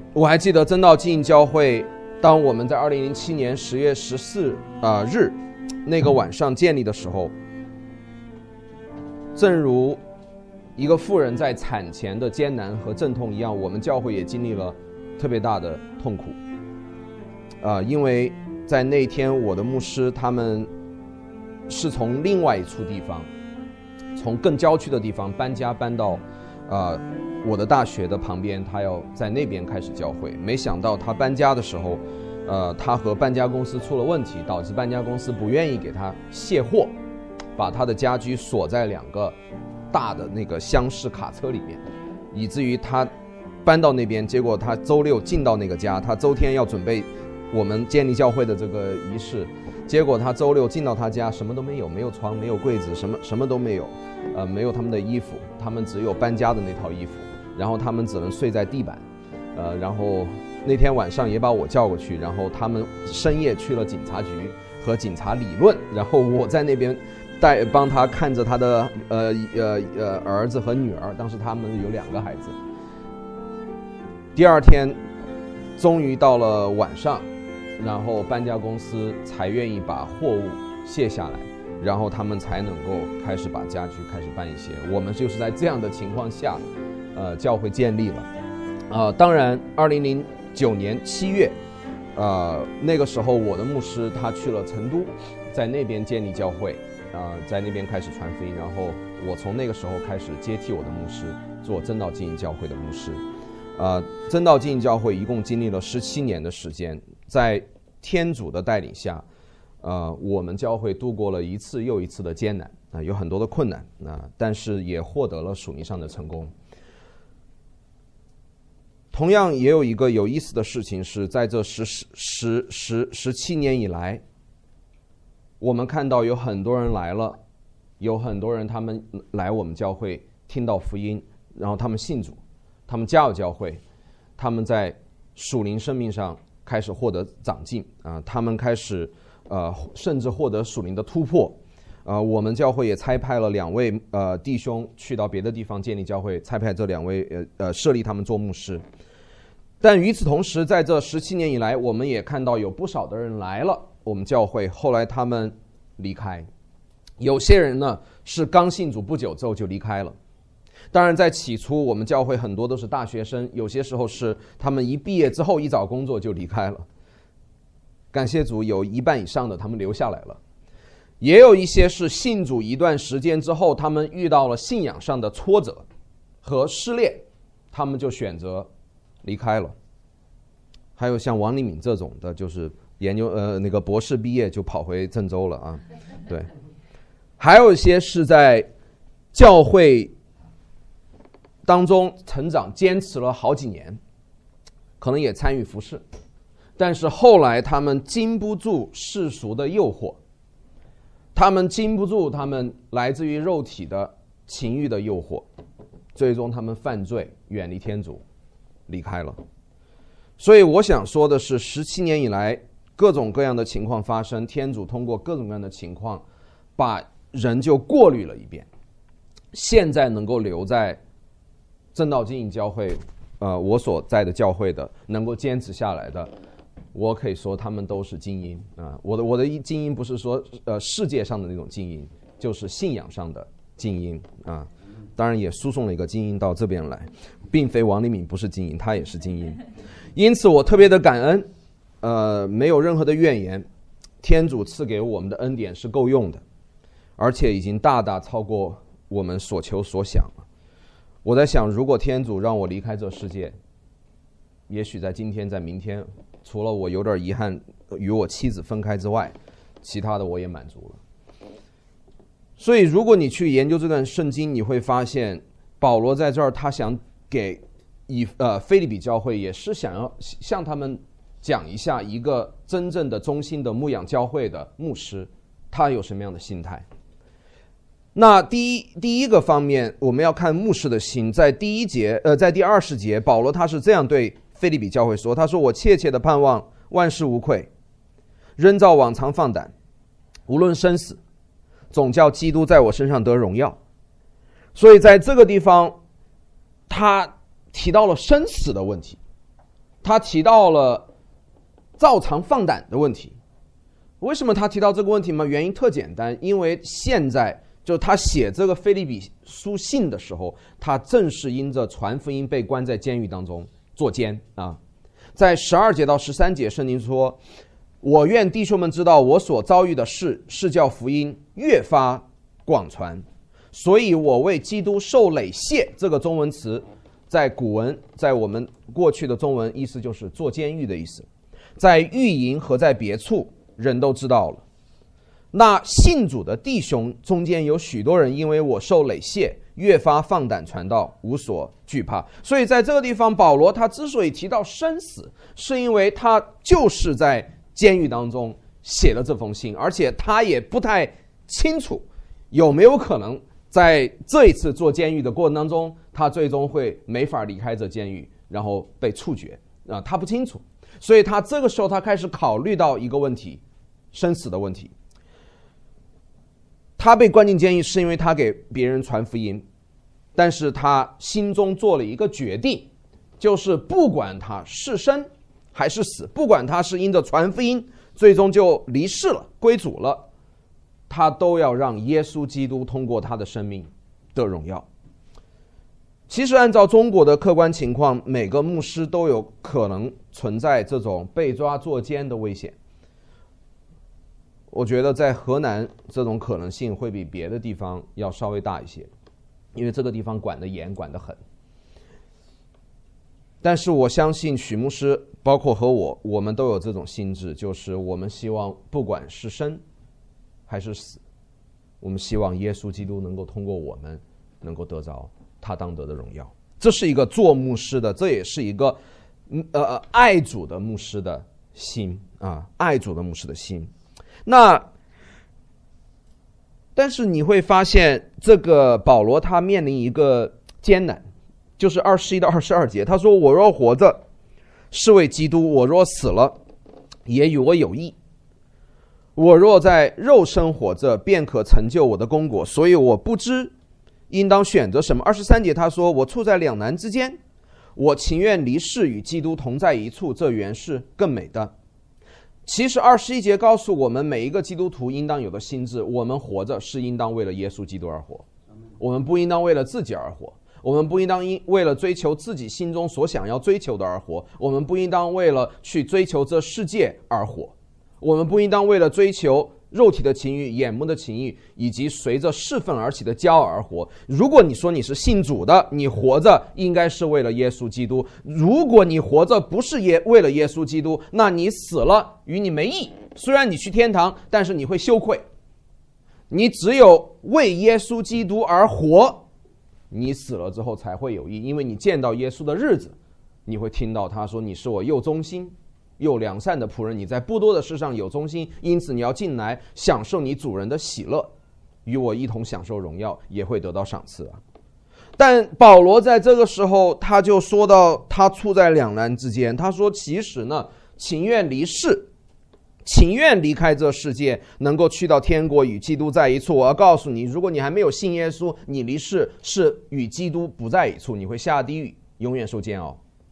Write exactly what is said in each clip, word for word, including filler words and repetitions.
我还记得真道基因教会，当我们在二零零七年十月十四日那个晚上建立的时候，正如一个妇人在产前的艰难和阵痛一样，我们教会也经历了特别大的痛苦。呃，因为在那天我的牧师他们是从另外一处地方，从更郊区的地方搬家搬到呃我的大学的旁边，他要在那边开始教会。没想到他搬家的时候，呃，他和搬家公司出了问题，导致搬家公司不愿意给他卸货，把他的家居锁在两个大的那个厢式卡车里面，以至于他搬到那边，结果他周六进到那个家，他周天要准备我们建立教会的这个仪式，结果他周六进到他家，什么都没有，没有床，没有柜子，什么什么都没有，呃，没有他们的衣服，他们只有搬家的那套衣服，然后他们只能睡在地板，呃，然后那天晚上也把我叫过去，然后他们深夜去了警察局和警察理论，然后我在那边带帮他看着他的呃呃呃儿子和女儿，当时他们有两个孩子。第二天终于到了晚上，然后搬家公司才愿意把货物卸下来，然后他们才能够开始把家具开始搬一些。我们就是在这样的情况下，呃，教会建立了。呃，当然，二零零九年七月，呃，那个时候我的牧师他去了成都，在那边建立教会，呃，在那边开始传福音。然后我从那个时候开始接替我的牧师，做真道基因教会的牧师。呃，真道基因教会一共经历了十七年的时间，在天主的带领下，呃，我们教会度过了一次又一次的艰难，啊、呃，有很多的困难，啊、呃，但是也获得了属灵上的成功。同样也有一个有意思的事情是，在这十十十十七年以来，我们看到有很多人来了，有很多人他们来我们教会听到福音，然后他们信主。他们加入教会，他们在属灵生命上开始获得长进啊、呃，他们开始呃甚至获得属灵的突破。呃，我们教会也差派了两位呃弟兄去到别的地方建立教会，差派这两位呃呃设立他们做牧师。但与此同时，在这十七年以来，我们也看到有不少的人来了我们教会，后来他们离开。有些人呢是刚信主不久之后就离开了。当然在起初我们教会很多都是大学生，有些时候是他们一毕业之后一找工作就离开了。感谢主，有一半以上的他们留下来了。也有一些是信主一段时间之后，他们遇到了信仰上的挫折和失恋，他们就选择离开了。还有像王立敏这种的，就是研究呃那个博士毕业就跑回郑州了啊。对，还有一些是在教会当中成长，坚持了好几年，可能也参与服事，但是后来他们经不住世俗的诱惑，他们经不住他们来自于肉体的情欲的诱惑，最终他们犯罪，远离天主，离开了。所以我想说的是，十七年以来各种各样的情况发生，天主通过各种各样的情况把人就过滤了一遍，现在能够留在真道基因教会，呃，我所在的教会的，能够坚持下来的，我可以说他们都是精英啊、呃。我的我的精英不是说呃世界上的那种精英，就是信仰上的精英啊、呃。当然也输送了一个精英到这边来，并非王立敏不是精英，他也是精英。因此我特别的感恩，呃，没有任何的怨言。天主赐给我们的恩典是够用的，而且已经大大超过我们所求所想了。我在想，如果天主让我离开这世界，也许在今天在明天，除了我有点遗憾与我妻子分开之外，其他的我也满足了。所以如果你去研究这段圣经，你会发现保罗在这儿他想给以呃腓立比教会也是想要向他们讲一下一个真正的忠心的牧养教会的牧师他有什么样的心态。那第一第一个方面，我们要看牧师的心。在第一节，呃，在第二十节，保罗他是这样对腓立比教会说：“他说，我切切的盼望万事无愧，仍照往常放胆，无论生死，总叫基督在我身上得荣耀。”所以在这个地方，他提到了生死的问题。 他提到了照常放胆的问题。为什么他提到这个问题吗？原因特简单，因为现在就他写这个腓立比书信的时候，他正是因着传福音被关在监狱当中坐监啊。在十二节到十三节，圣经说：“我愿弟兄们知道，我所遭遇的事是叫福音越发广传，所以我为基督受累谢。”这个中文词在古文，在我们过去的中文意思就是坐监狱的意思，在狱营和在别处，人都知道了。那信主的弟兄中间有许多人因为我受累谢，越发放胆传道，无所惧怕。所以在这个地方，保罗他之所以提到生死，是因为他就是在监狱当中写了这封信，而且他也不太清楚有没有可能在这一次坐监狱的过程当中，他最终会没法离开这监狱，然后被处决啊，他不清楚。所以他这个时候他开始考虑到一个问题，生死的问题。他被关进监狱是因为他给别人传福音，但是他心中做了一个决定，就是不管他是生还是死，不管他是因着传福音最终就离世了归主了，他都要让耶稣基督通过他的生命得荣耀。其实按照中国的客观情况，每个牧师都有可能存在这种被抓坐监的危险。我觉得在河南这种可能性会比别的地方要稍微大一些，因为这个地方管得严，管得狠。但是我相信许牧师包括和我，我们都有这种心智，就是我们希望不管是生还是死，我们希望耶稣基督能够通过我们能够得着他当得的荣耀。这是一个做牧师的，这也是一个呃爱主的牧师的心啊，爱主的牧师的心。那但是你会发现，这个保罗他面临一个艰难，就是二十一到二十二节，他说：“我若活着，是为基督；我若死了，也与我有益。我若在肉身活着，便可成就我的功果。所以我不知应当选择什么。”二十三节他说：“我处在两难之间，我情愿离世与基督同在一处，这原是更美的。”其实二十一节告诉我们，每一个基督徒应当有的心智，我们活着是应当为了耶稣基督而活，我们不应当为了自己而活，我们不应当为了追求自己心中所想要追求的而活，我们不应当为了去追求这世界而活，我们不应当为了追求肉体的情欲、眼目的情欲，以及随着侍奉而起的骄傲而活。如果你说你是信主的，你活着应该是为了耶稣基督。如果你活着不是耶为了耶稣基督，那你死了与你没益。虽然你去天堂，但是你会羞愧。你只有为耶稣基督而活，你死了之后才会有益，因为你见到耶稣的日子，你会听到他说：“你是我又忠心又良善的仆人，你在不多的事上有忠心，因此你要进来享受你主人的喜乐，与我一同享受荣耀，也会得到赏赐啊。”但保罗在这个时候他就说到，他处在两难之间。他说其实呢，情愿离世，情愿离开这世界，能够去到天国与基督在一处。我要告诉你，如果你还没有信耶稣，你离世是与基督不在一处，你会下地狱，永远受煎熬，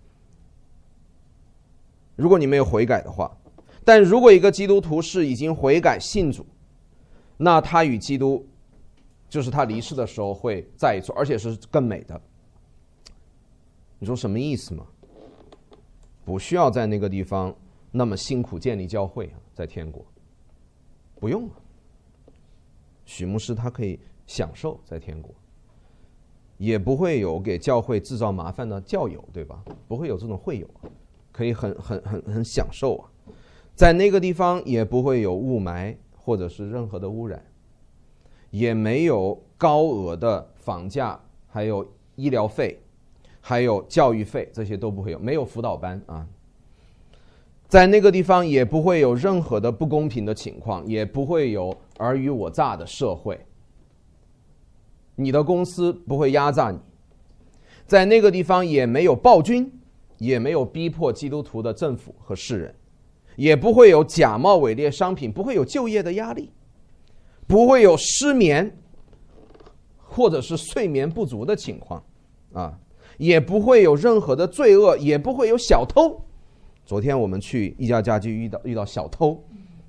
如果你没有悔改的话。但如果一个基督徒是已经悔改信主，那他与基督就是他离世的时候会在一处，而且是更美的。你说什么意思吗？不需要在那个地方那么辛苦建立教会，在天国不用了。许牧师他可以享受在天国，也不会有给教会制造麻烦的教友，对吧？不会有这种会友，可以很很很很享受啊。在那个地方也不会有雾霾或者是任何的污染，也没有高额的房价，还有医疗费，还有教育费，这些都不会有，没有辅导班啊。在那个地方也不会有任何的不公平的情况，也不会有尔虞我诈的社会，你的公司不会压榨你。在那个地方也没有暴君，也没有逼迫基督徒的政府和世人，也不会有假冒伪劣商品，不会有就业的压力，不会有失眠或者是睡眠不足的情况啊，也不会有任何的罪恶，也不会有小偷， 昨天我们去一家家居遇到遇到小偷，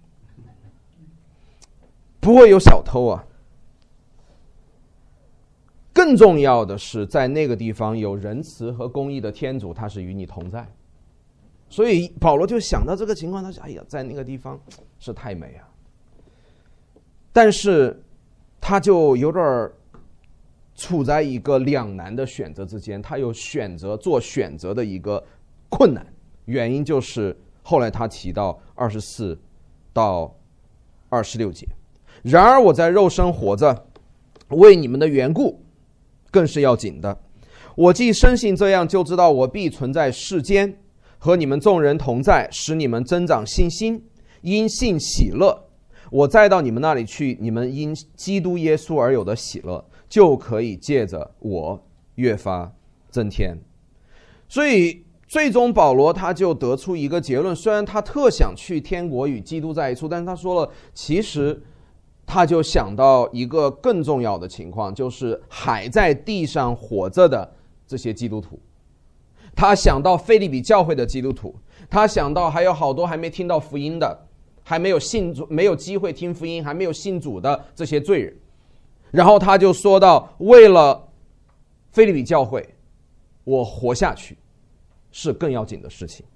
不会有小偷啊。更重要的是，在那个地方有仁慈和公义的天主，他是与你同在。所以保罗就想到这个情况，他说：“哎呀，在那个地方是太美啊。”但是他就有点处在一个两难的选择之间，他有选择做选择的一个困难。原因就是后来他提到二十四到二十六节，然而我在肉身活着，为你们的缘故更是要紧的。我既深信这样，就知道我必存在世间，和你们众人同在，使你们增长信心，因信喜乐。我再到你们那里去，你们因基督耶稣而有的喜乐，就可以借着我越发增添。所以最终保罗他就得出一个结论，虽然他特想去天国与基督在一处，但是他说了，其实他就想到一个更重要的情况，就是还在地上活着的这些基督徒。他想到腓立比教会的基督徒，他想到还有好多还没听到福音的，还没有信主，没有机会听福音，还没有信主的这些罪人。然后他就说到，为了腓立比教会，我活下去是更要紧的事情。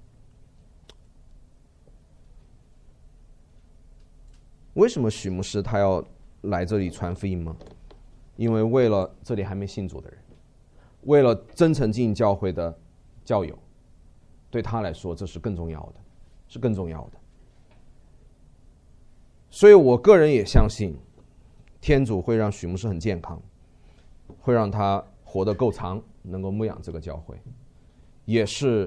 为什么许牧师他要来这里传福音吗？因为为了这里还没信主的人，为了真诚经营教会的教友，对他来说这是更重要的，是更重要的。所以我个人也相信，天主会让许牧师很健康，会让他活得够长，能够牧养这个教会，也是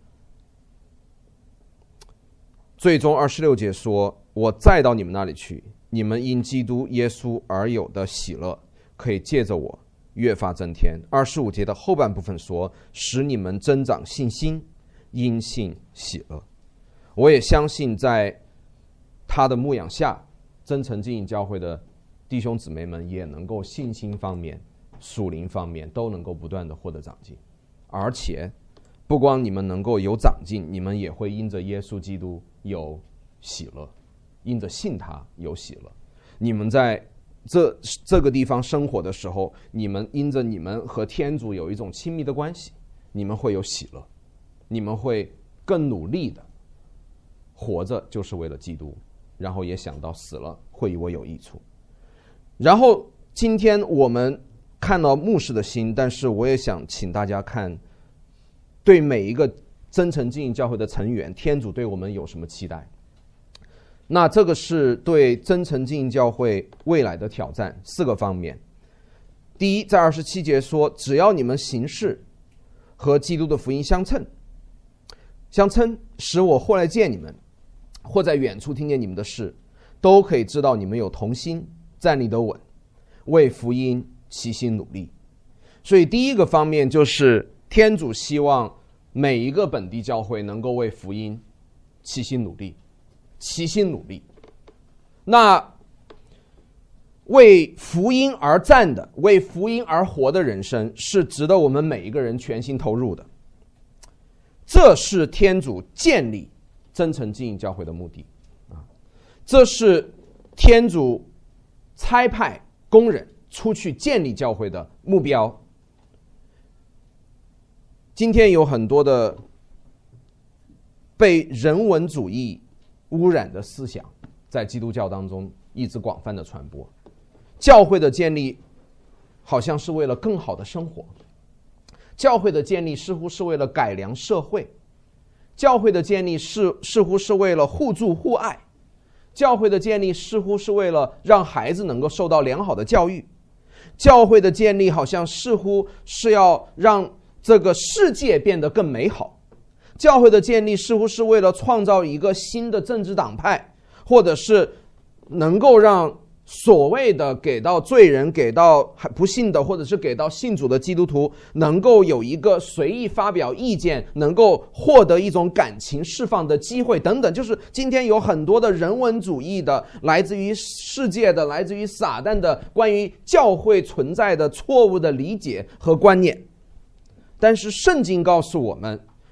最终二十六节说，我再到你们那里去，你们因基督耶稣而有的喜乐，可以借着我越发增添。二十五节的后半部分说，使你们增长信心，因信喜乐。我也相信在他的牧养下，真诚经营教会的弟兄姊妹们也能够信心方面、属灵方面都能够不断的获得长进。而且不光你们能够有长进，你们也会因着耶稣基督有喜乐，因着信他有喜乐。你们在这这个地方生活的时候，你们因着你们和天主有一种亲密的关系，你们会有喜乐，你们会更努力的活着，就是为了基督，然后也想到死了会与我有益处。然后今天我们看到牧师的心，但是我也想请大家看，对每一个真诚经营教会的成员，天主对我们有什么期待？那这个是对真诚经营教会未来的挑战，四个方面。第一，在二十七节说，只要你们行事和基督的福音相称，相称，使我或来见你们，或在远处听见你们的事，都可以知道你们有同心，站立得稳，为福音齐心努力。所以第一个方面就是天主希望每一个本地教会能够为福音齐心努力，齐心努力。那为福音而战的，为福音而活的人生，是值得我们每一个人全心投入的。这是天主建立真诚经营教会的目的啊！这是天主差派工人出去建立教会的目标。今天有很多的被人文主义污染的思想在基督教当中一直广泛的传播。教会的建立好像是为了更好的生活，教会的建立似乎是为了改良社会，教会的建立是似乎是为了互助互爱，教会的建立似乎是为了让孩子能够受到良好的教育，教会的建立好像似乎是要让这个世界变得更美好，教会的建立似乎是为了创造一个新的政治党派，或者是能够让所谓的给到罪人、给到不信的，或者是给到信主的基督徒能够有一个随意发表意见，能够获得一种感情释放的机会等等。就是今天有很多的人文主义的，来自于世界的，来自于撒旦的关于教会存在的错误的理解和观念。但是圣经告诉我们，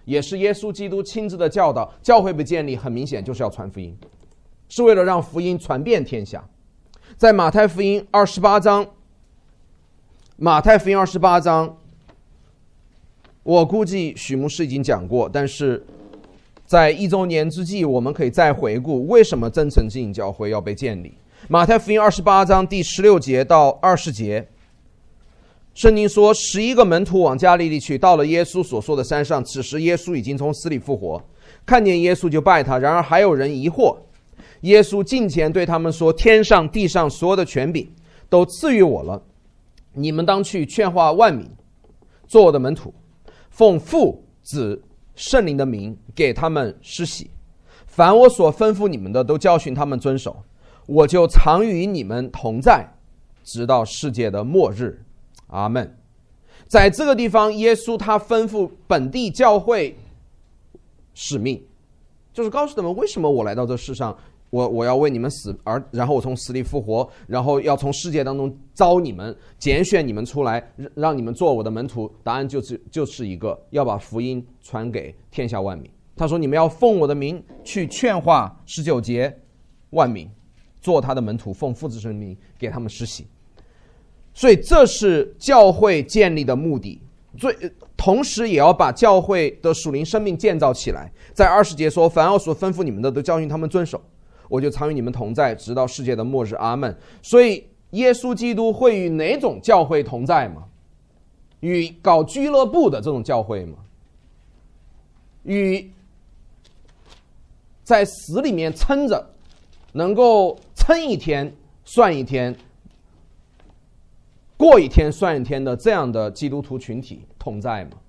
也是耶稣基督亲自的教导。教会被建立很明显就是要传福音，是为了让福音传遍天下。在马太福音二十八章，马太福音二十八章，我估计许牧师已经讲过，但是在一周年之际，我们可以再回顾为什么真诚之引教会要被建立。马太福音二十八章第十六节到二十节，圣经说，十一个门徒往加利利去，到了耶稣所说的山上，此时耶稣已经从死里复活，看见耶稣就拜他。然而还有人疑惑，耶稣近前对他们说，天上地上所有的权柄都赐予我了，你们当去劝化万民，做我的门徒，奉父子圣灵的名给他们施洗，凡我所吩咐你们的都教训他们遵守，我就常与你们同在，直到世界的末日。阿们。在这个地方，耶稣他吩咐本地教会使命，就是告诉他们为什么我来到这世上，我我要为你们死，而然后我从死里复活，然后要从世界当中招你们，拣选你们出来，让你们做我的门徒。答案就是就是一个，要把福音传给天下万民。他说，你们要奉我的名去劝化，十九节，万民，做他的门徒，奉父子圣名给他们施洗。所以这是教会建立的目的，最同时也要把教会的属灵生命建造起来。在二十节说，凡我所吩咐你们的都教训他们遵守，我就常与你们同在，直到世界的末日。阿们。所以耶稣基督会与哪种教会同在吗？与搞俱乐部的这种教会吗？与在死里面撑着，能够撑一天算一天，过一天算一天的这样的基督徒群体同在吗？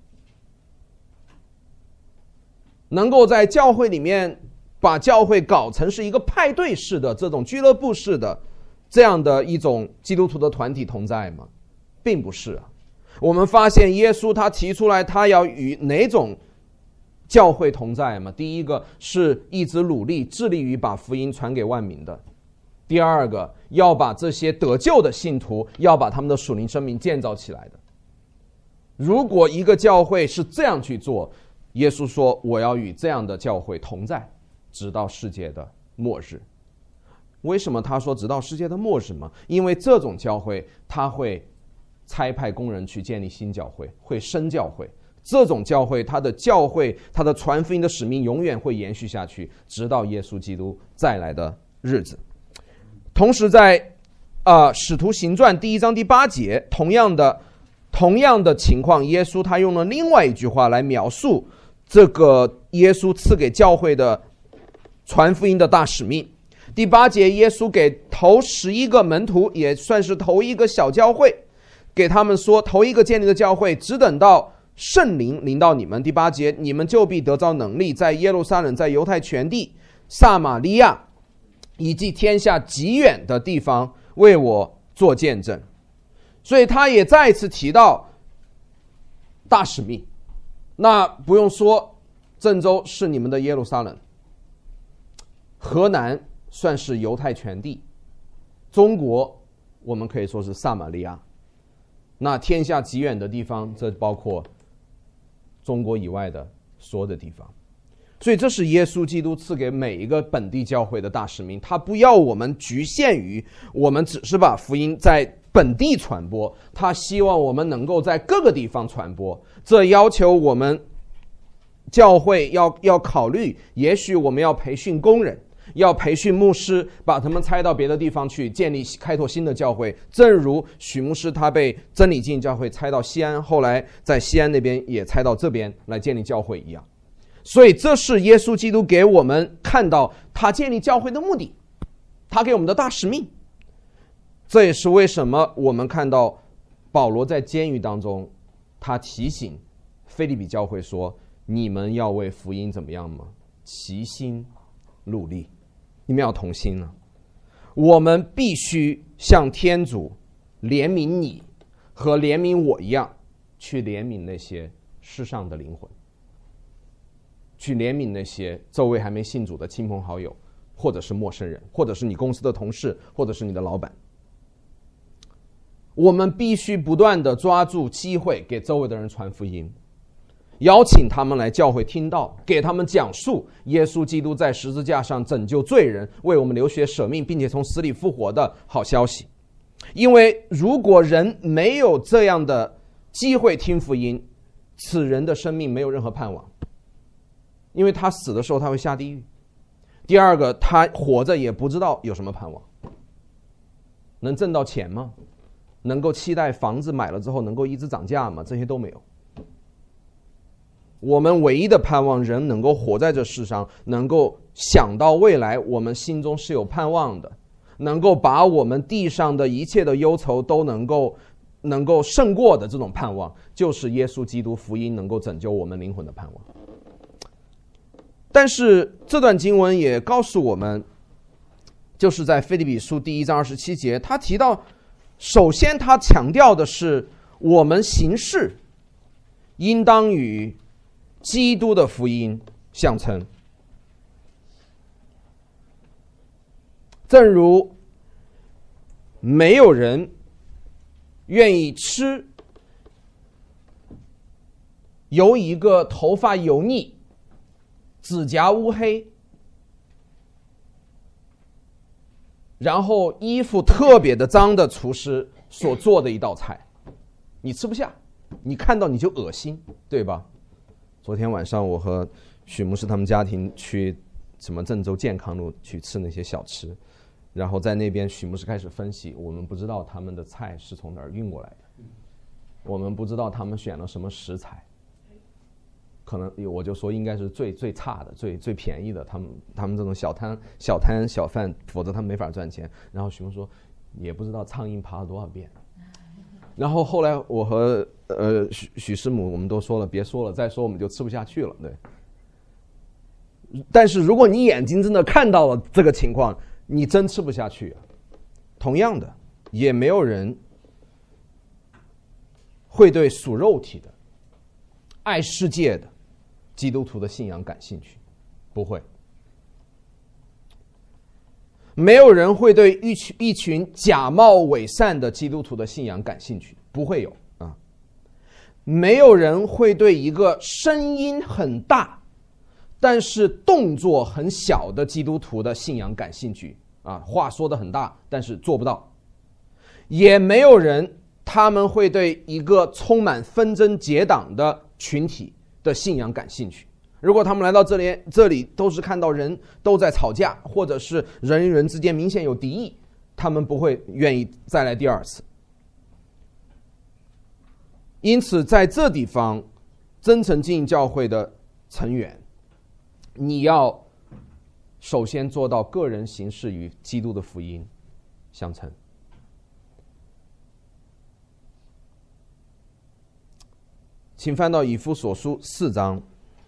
能够在教会里面把教会搞成是一个派对式的这种俱乐部式的这样的一种基督徒的团体同在吗？并不是啊。我们发现耶稣他提出来他要与哪种教会同在吗？第一个是一直努力致力于把福音传给万民的，第二个要把这些得救的信徒要把他们的属灵生命建造起来的。如果一个教会是这样去做，耶稣说我要与这样的教会同在，直到世界的末日。为什么他说直到世界的末日吗？因为这种教会他会差派工人去建立新教会，会生教会。这种教会他的教会他的传福音的使命永远会延续下去，直到耶稣基督再来的日子。同时在呃使徒行传第一章第八节，同样的同样的情况，耶稣他用了另外一句话来描述这个耶稣赐给教会的传福音的大使命。第八节，耶稣给头十一个门徒，也算是头一个小教会，给他们说，头一个建立的教会，只等到圣灵临到你们。第八节，你们就必得着能力，在耶路撒冷，在犹太全地、撒玛利亚以及天下极远的地方为我做见证。所以他也再一次提到大使命。那不用说，郑州是你们的耶路撒冷，河南算是犹太全地，中国我们可以说是撒玛利亚，那天下极远的地方，这包括中国以外的所有的地方。所以这是耶稣基督赐给每一个本地教会的大使命，他不要我们局限于我们只是把福音在本地传播，他希望我们能够在各个地方传播。这要求我们教会要要考虑，也许我们要培训工人，要培训牧师，把他们拆到别的地方去建立开拓新的教会，正如许牧师他被真理进教会拆到西安，后来在西安那边也拆到这边来建立教会一样。所以这是耶稣基督给我们看到他建立教会的目的，他给我们的大使命。这也是为什么我们看到保罗在监狱当中，他提醒腓立比教会说，你们要为福音怎么样吗？齐心努力，你们要同心啊！我们必须像天主怜悯你和怜悯我一样，去怜悯那些世上的灵魂，去怜悯那些周围还没信主的亲朋好友，或者是陌生人，或者是你公司的同事，或者是你的老板。我们必须不断地抓住机会给周围的人传福音， 邀请他们来教会听道，给他们讲述耶稣基督在十字架上拯救罪人，为我们流血舍命，并且从死里复活的好消息。因为如果人没有这样的机会听福音，此人的生命没有任何盼望，因为他死的时候他会下地狱。第二个，他活着也不知道有什么盼望，能挣到钱吗？能够期待房子买了之后能够一直涨价吗？这些都没有。我们唯一的盼望，人能够活在这世上，能够想到未来，我们心中是有盼望的，能够把我们地上的一切的忧愁都能够能够胜过的这种盼望，就是耶稣基督福音能够拯救我们灵魂的盼望。但是这段经文也告诉我们，就是在腓立比书第一章二十七节，他提到，首先他强调的是我们行事应当与基督的福音相称。正如没有人愿意吃由一个头发油腻、指甲乌黑，然后衣服特别的脏的厨师所做的一道菜，你吃不下，你看到你就恶心，对吧？昨天晚上我和许牧师他们家庭去什么郑州健康路去吃那些小吃，然后在那边许牧师开始分析，我们不知道他们的菜是从哪儿运过来的，我们不知道他们选了什么食材，可能我就说应该是最最差的、最最便宜的，他们他们这种小摊小摊小贩，否则他们没法赚钱。然后许牧说，也不知道苍蝇爬了多少遍。然后后来我和呃许许师母我们都说了，别说了，再说我们就吃不下去了，对。但是如果你眼睛真的看到了这个情况，你真吃不下去。同样的，也没有人会对属肉体的、爱世界的基督徒的信仰感兴趣，不会。没有人会对一群一群假冒伪善的基督徒的信仰感兴趣，不会有啊。没有人会对一个声音很大，但是动作很小的基督徒的信仰感兴趣啊，话说得很大，但是做不到。也没有人他们会对一个充满纷争结党的群体的信仰感兴趣。如果他们来到这里，这里都是看到人都在吵架，或者是人与人之间明显有敌意，他们不会愿意再来第二次。因此在这地方，真诚经营教会的成员，你要首先做到个人行事与基督的福音相称。请翻到以弗所书四章，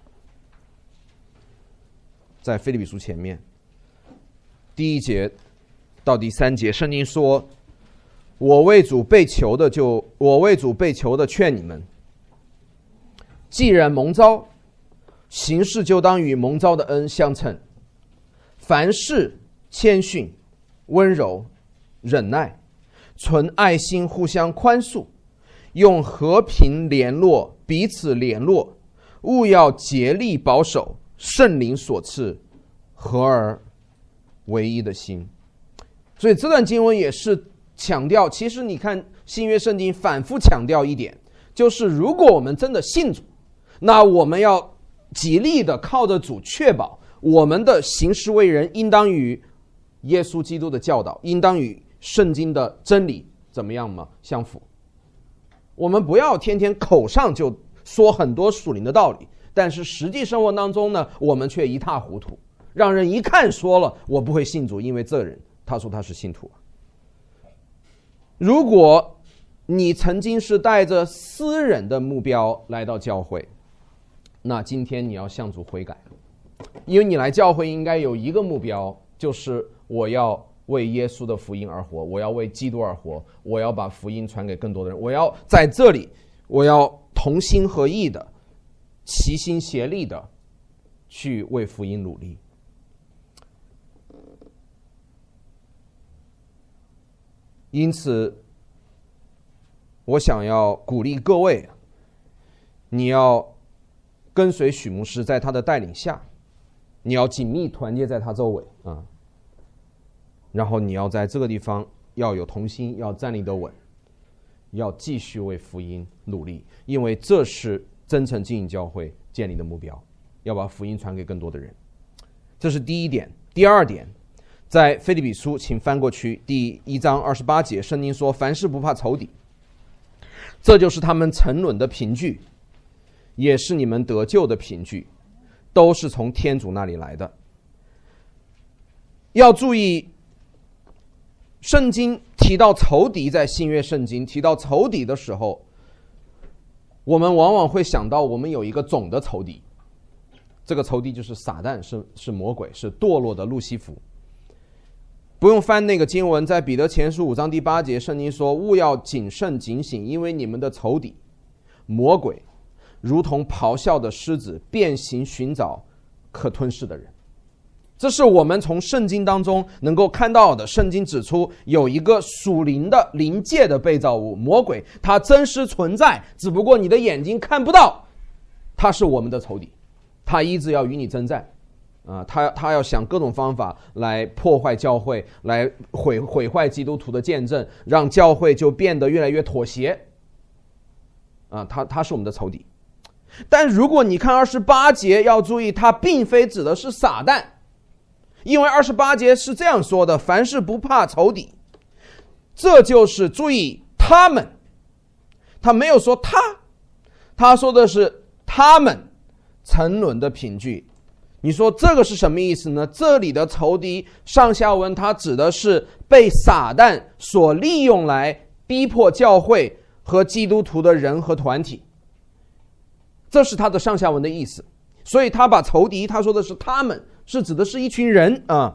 在腓立比书前面第一节到第三节，圣经说，我为主被求的就我为主被求的劝你们，既然蒙召，行事就当与蒙召的恩相称，凡事谦逊、温柔、忍耐，存爱心互相宽恕，用和平联络，彼此联络，务要竭力保守圣灵所赐合而为一的心。所以这段经文也是强调，其实你看新约圣经反复强调一点，就是如果我们真的信主，那我们要极力的靠着主，确保我们的行事为人应当与耶稣基督的教导，应当与圣经的真理怎么样吗？相符。我们不要天天口上就说很多属灵的道理，但是实际生活当中呢，我们却一塌糊涂，让人一看说了我不会信主，因为这人他说他是信徒。如果你曾经是带着私人的目标来到教会，那今天你要向主悔改，因为你来教会应该有一个目标，就是我要为耶稣的福音而活，我要为基督而活，我要把福音传给更多的人，我要在这里，我要同心合意的、齐心协力的去为福音努力。因此我想要鼓励各位，你要跟随许牧师，在他的带领下，你要紧密团结在他周围啊。然后你要在这个地方要有同心，要站立得稳，要继续为福音努力，因为这是真诚经营教会建立的目标，要把福音传给更多的人。这是第一点。第二点，在腓立比书，请翻过去第一章二十八节，圣经说：凡事不怕仇敌，这就是他们沉沦的凭据，也是你们得救的凭据，都是从天主那里来的。要注意，圣经提到仇敌，在新约圣经提到仇敌的时候，我们往往会想到我们有一个总的仇敌，这个仇敌就是撒旦，是是魔鬼，是堕落的路西弗。不用翻那个经文，在彼得前书五章第八节，圣经说：务要谨慎警醒，因为你们的仇敌魔鬼如同咆哮的狮子，遍行寻找可吞噬的人。这是我们从圣经当中能够看到的。圣经指出有一个属灵的灵界的被造物魔鬼，他真实存在，只不过你的眼睛看不到，他是我们的仇敌，他一直要与你征战啊，他他要想各种方法来破坏教会，来毁毁坏基督徒的见证，让教会就变得越来越妥协啊，他他是我们的仇敌。但如果你看二十八节，要注意，他并非指的是撒旦，因为二十八节是这样说的：凡事不怕仇敌，这就是注意他们，他没有说他，他说的是他们沉沦的凭据。你说这个是什么意思呢？这里的仇敌上下文，它指的是被撒旦所利用来逼迫教会和基督徒的人和团体，这是他的上下文的意思。所以他把仇敌，他说的是他们，是指的是一群人啊。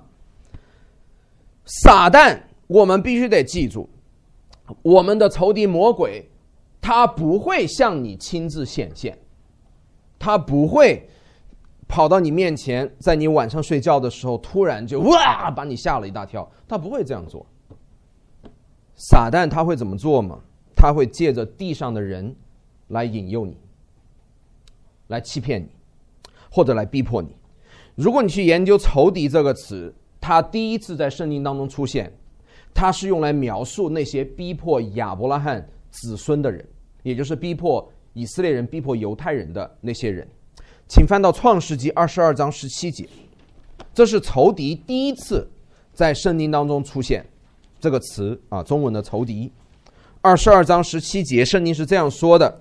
撒旦，我们必须得记住，我们的仇敌魔鬼，他不会向你亲自显现，他不会跑到你面前，在你晚上睡觉的时候突然就哇把你吓了一大跳，他不会这样做。撒旦他会怎么做吗？他会借着地上的人来引诱你，来欺骗你，或者来逼迫你。如果你去研究仇敌这个词，它第一次在圣经当中出现，它是用来描述那些逼迫亚伯拉罕子孙的人，也就是逼迫以色列人、逼迫犹太人的那些人。请翻到创世纪二十二章十七节，这是仇敌第一次在圣经当中出现这个词啊，中文的仇敌。二十二章十七节，圣经是这样说的：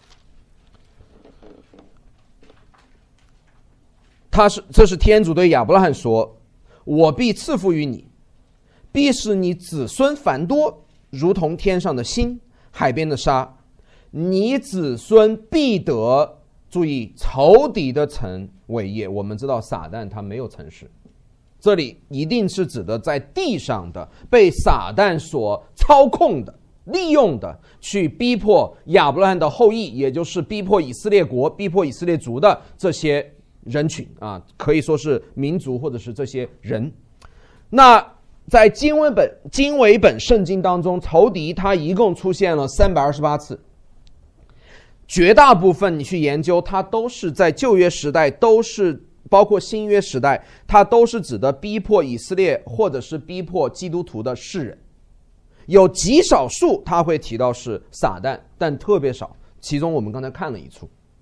他是这是天主对亚伯拉罕说：我必赐福于你，必使你子孙繁多，如同天上的星，海边的沙。你子孙必得，注意，仇敌的城为业。我们知道撒旦他没有城市，这里一定是指的在地上的被撒旦所操控的、利用的，去逼迫亚伯拉罕的后裔，也就是逼迫以色列国、逼迫以色列族的这些人群啊，可以说是民族或者是这些人。那在经文本经纬本圣经当中，仇敌它一共出现了三百二十八次。绝大部分你去研究，它都是在旧约时代，都是包括新约时代，它都是指的逼迫以色列或者是逼迫基督徒的世人。有极少数他会提到是撒旦，但特别少。其中我们刚才看了一处，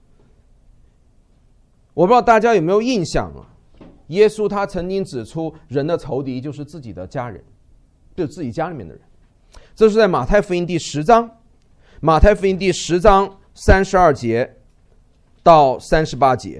我不知道大家有没有印象啊？耶稣他曾经指出，人的仇敌就是自己的家人，就是自己家里面的人。这是在马太福音第十章，马太福音第十章三十二节到三十八节。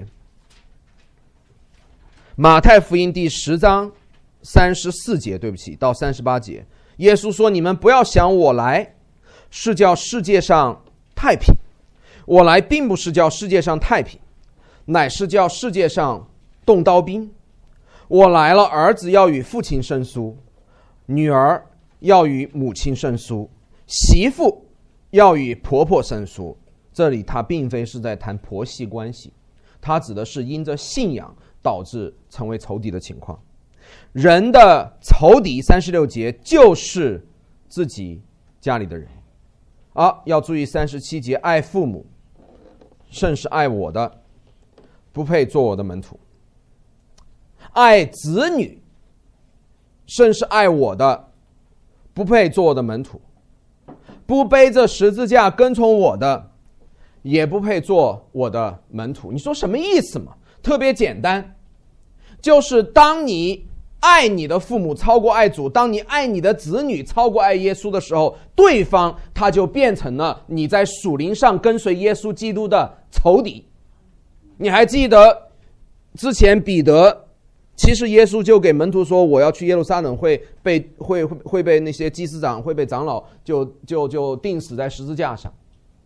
马太福音第十章三十四节，对不起，到三十八节，耶稣说：你们不要想我来是叫世界上太平，我来并不是叫世界上太平，乃是叫世界上动刀兵。我来了，儿子要与父亲生疏，女儿要与母亲生疏，媳妇要与婆婆生疏。这里他并非是在谈婆媳关系，他指的是因着信仰导致成为仇敌的情况。人的仇敌三十六节就是自己家里的人啊，要注意三十七节，爱父母胜是爱我的。 不配做我的门徒。爱子女，甚是爱我的，不配做我的门徒。不背着十字架跟从我的，也不配做我的门徒。你说什么意思嘛？特别简单，就是当你爱你的父母超过爱主，当你爱你的子女超过爱耶稣的时候，对方他就变成了你在属灵上跟随耶稣基督的仇敌。你还记得之前彼得，其实耶稣就给门徒说，我要去耶路撒冷，会被会会会被那些祭司长，会被长老就就就钉死在十字架上。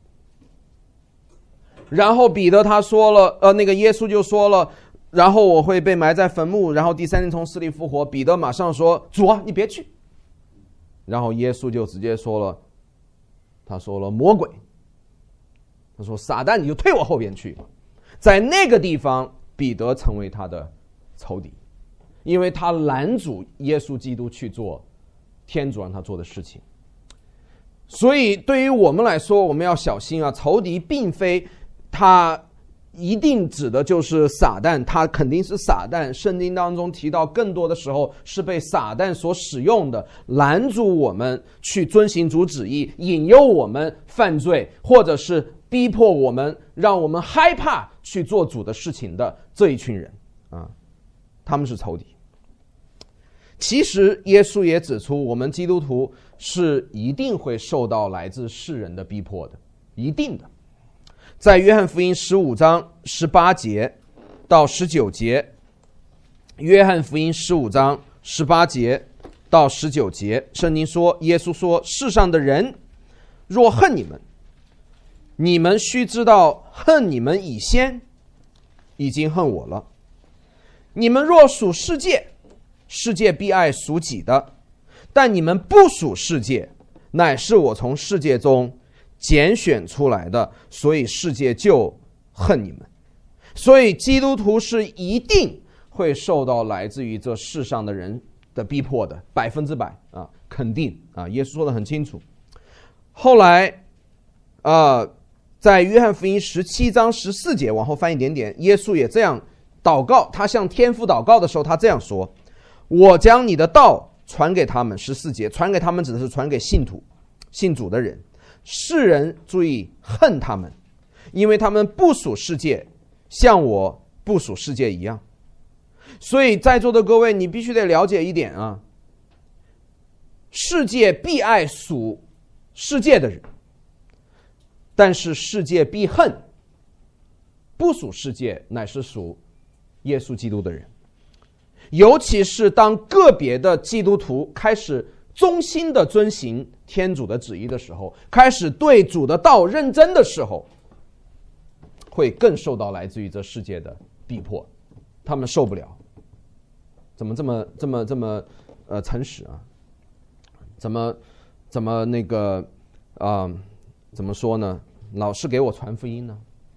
然后彼得他说了，呃，那个耶稣就说了，然后我会被埋在坟墓，然后第三天从死里复活。彼得马上说，主啊，你别去。然后耶稣就直接说了，他说了，魔鬼，他说撒旦，你就退我后边去。在那个地方，彼得成为他的仇敌，因为他拦阻耶稣基督去做天主让他做的事情。所以对于我们来说，我们要小心啊，仇敌并非他一定指的就是撒旦，他肯定是撒旦。圣经当中提到更多的时候是被撒旦所使用的，拦阻我们去遵行主旨意，引诱我们犯罪，或者是逼迫我们，让我们害怕去做主的事情的这一群人啊，他们是仇敌。其实耶稣也指出，我们基督徒是一定会受到来自世人的逼迫的，一定的。在约翰福音十五章十八节到十九节，约翰福音十五章十八节到十九节，圣经说，耶稣说，世上的人若恨你们，你们须知道，恨你们以先已经恨我了。你们若属世界，世界必爱属己的，但你们不属世界，乃是我从世界中拣选出来的，所以世界就恨你们。所以基督徒是一定会受到来自于这世上的人的逼迫的，百分之百啊，肯定啊，耶稣说得很清楚。后来啊、呃，在约翰福音十七章十四节往后翻一点点，耶稣也这样祷告，他向天父祷告的时候，他这样说，我将你的道传给他们。十四节传给他们指的是传给信徒信主的人。世人注意恨他们，因为他们不属世界，像我不属世界一样。所以在座的各位，你必须得了解一点啊，世界必爱属世界的人，但是世界必恨不属世界乃是属耶稣基督的人。尤其是当个别的基督徒开始忠心的遵行天主的旨意的时候，开始对主的道认真的时候，会更受到来自于这世界的逼迫，他们受不了。怎么这么这么这么呃诚实啊？怎么怎么那个啊、呃？怎么说呢？老是给我传福音呢？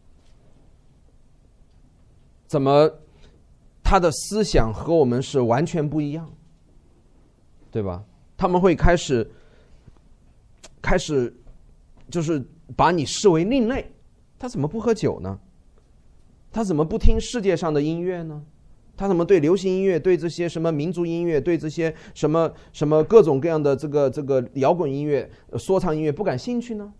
怎么他的思想和我们是完全不一样，对吧？他们会开始开始就是把你视为另类。他怎么不喝酒呢？他怎么不听世界上的音乐呢？他怎么对流行音乐，对这些什么民族音乐，对这些什么什么各种各样的这个这个摇滚音乐、说唱音乐不感兴趣呢？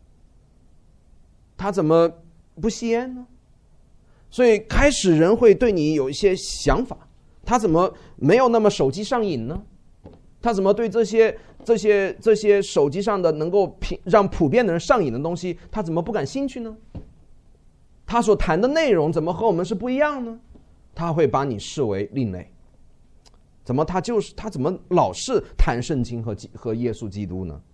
他怎么不吸烟呢？所以开始人会对你有一些想法，他怎么没有那么手机上瘾呢？他怎么对这些这些这些手机上的能够让普遍的人上瘾的东西，他怎么不感兴趣呢？他所谈的内容怎么和我们是不一样呢？他会把你视为另类。怎么他就是他怎么老是谈圣经和和耶稣基督呢？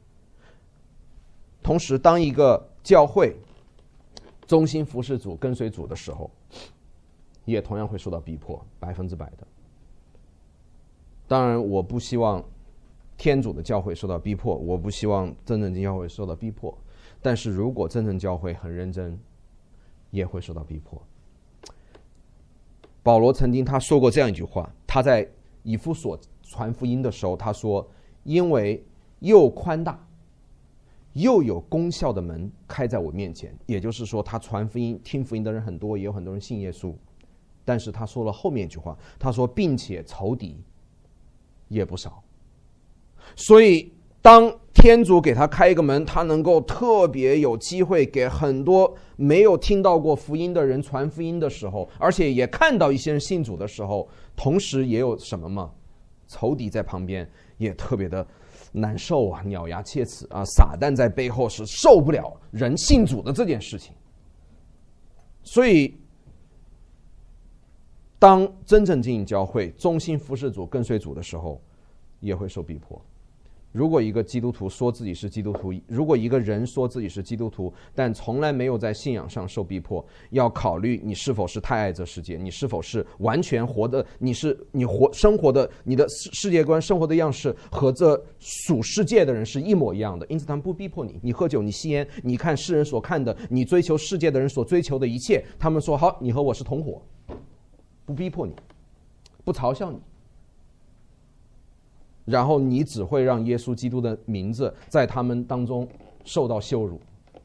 同时，当一个教会忠心服侍主、跟随主的时候，也同样会受到逼迫，百分之百的。当然，我不希望天主的教会受到逼迫，我不希望真正教会受到逼迫。但是如果真正教会很认真，也会受到逼迫。保罗曾经他说过这样一句话，他在以弗所传福音的时候，他说：“因为又宽大又有功效的门开在我面前。也就是说，他传福音、听福音的人很多，也有很多人信耶稣。但是他说了后面一句话，他说并且仇敌也不少。所以当天主给他开一个门，他能够特别有机会给很多没有听到过福音的人传福音的时候，而且也看到一些人信主的时候，同时也有什么吗？仇敌在旁边也特别的难受啊，咬牙切齿啊，撒旦在背后是受不了人信主的这件事情。所以当真正经营教会、忠心服侍主、跟随主的时候，也会受逼迫。如果一个基督徒说自己是基督徒，如果一个人说自己是基督徒，但从来没有在信仰上受逼迫，要考虑你是否是太爱这世界，你是否是完全活的，你是你活生活的你的世界观、生活的样式和这属世界的人是一模一样的，因此他们不逼迫你。你喝酒，你吸烟，你看世人所看的，你追求世界的人所追求的一切，他们说好，你和我是同伙，不逼迫你，不嘲笑你。然后你只会让耶稣基督的名字在他们当中受到羞辱。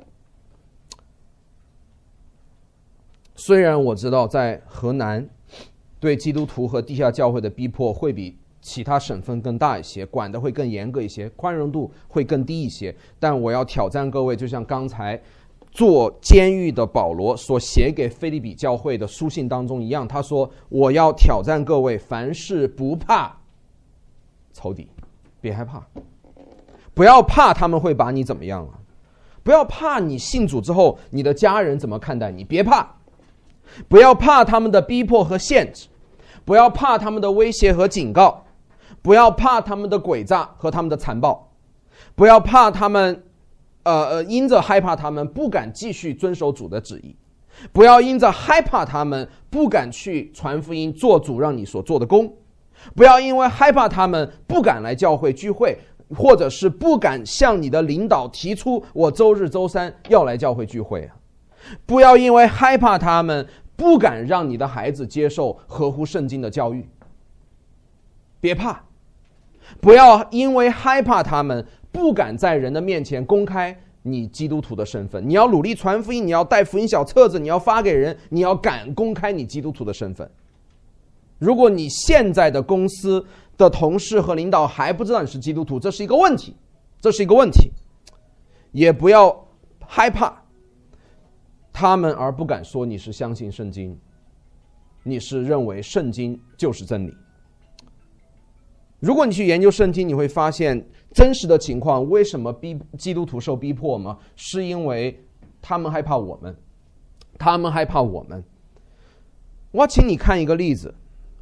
虽然我知道在河南对基督徒和地下教会的逼迫会比其他省份更大一些，管得会更严格一些，宽容度会更低一些，但我要挑战各位，就像刚才坐监狱的保罗所写给腓立比教会的书信当中一样，他说我要挑战各位，凡事不怕仇敌，别害怕，不要怕他们会把你怎么样啊，不要怕你信主之后你的家人怎么看待你，别怕，不要怕他们的逼迫和限制，不要怕他们的威胁和警告，不要怕他们的诡诈和他们的残暴，不要怕他们呃呃因着害怕他们不敢继续遵守主的旨意，不要因着害怕他们不敢去传福音做主让你所做的工，不要因为害怕他们不敢来教会聚会，或者是不敢向你的领导提出我周日周三要来教会聚会啊！不要因为害怕他们不敢让你的孩子接受合乎圣经的教育，别怕。不要因为害怕他们不敢在人的面前公开你基督徒的身份，你要努力传福音，你要带福音小册子，你要发给人，你要敢公开你基督徒的身份。如果你现在的公司的同事和领导还不知道你是基督徒，这是一个问题，这是一个问题。也不要害怕他们而不敢说你是相信圣经，你是认为圣经就是真理。如果你去研究圣经，你会发现真实的情况，为什么逼基督徒受逼迫吗？是因为他们害怕我们，他们害怕我们。我要请你看一个例子，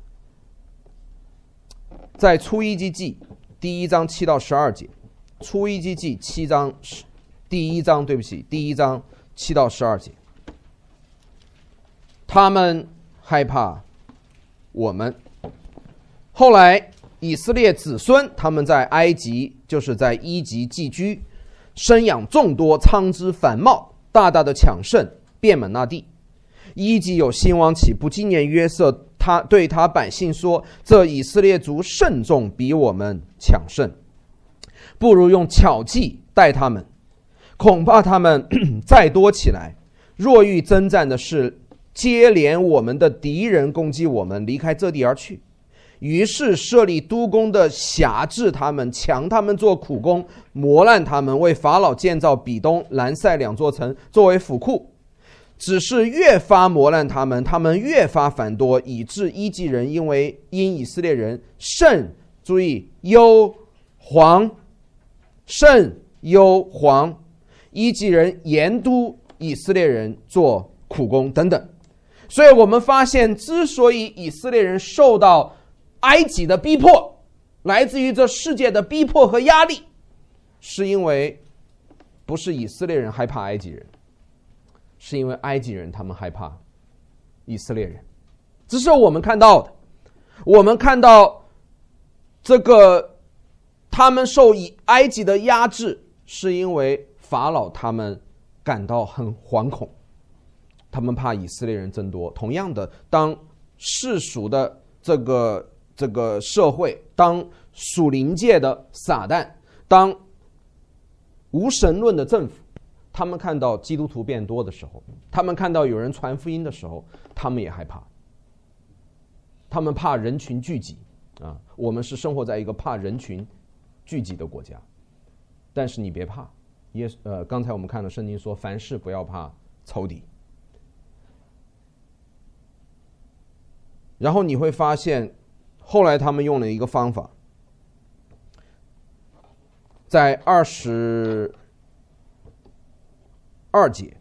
在出埃及记第一章七到十二节，出埃及记七章第一章，对不起，第一章七到十二节，他们害怕我们。后来以色列子孙他们在埃及，就是在伊及寄居，生养众多，苍枝繁茂，大大的强盛，遍满那地。伊及有新王起不纪念约瑟，他对他百姓说，这以色列族甚众，比我们强盛，不如用巧计待他们，恐怕他们再多起来，若欲征战的是接连我们的敌人攻击我们，离开这地而去。于是设立督工的辖制他们，强他们做苦工，磨难他们，为法老建造比东、兰塞两座城作为府库。只是越发磨难他们，他们越发繁多，以致伊及人因为因以色列人甚，注意忧惶，甚忧惶，伊及人严督以色列人做苦工等等。所以我们发现，之所以以色列人受到埃及的逼迫，来自于这世界的逼迫和压力，是因为不是以色列人害怕埃及人，是因为埃及人他们害怕以色列人。这是我们看到的，我们看到这个他们受以埃及的压制，是因为法老他们感到很惶恐，他们怕以色列人增多。同样的，当世俗的这个这个社会，当属灵界的撒旦，当无神论的政府，他们看到基督徒变多的时候，他们看到有人传福音的时候，他们也害怕。他们怕人群聚集啊！我们是生活在一个怕人群聚集的国家，但是你别怕，耶稣呃，刚才我们看了圣经说，凡事不要怕仇敌。然后你会发现，后来他们用了一个方法，在二十二节，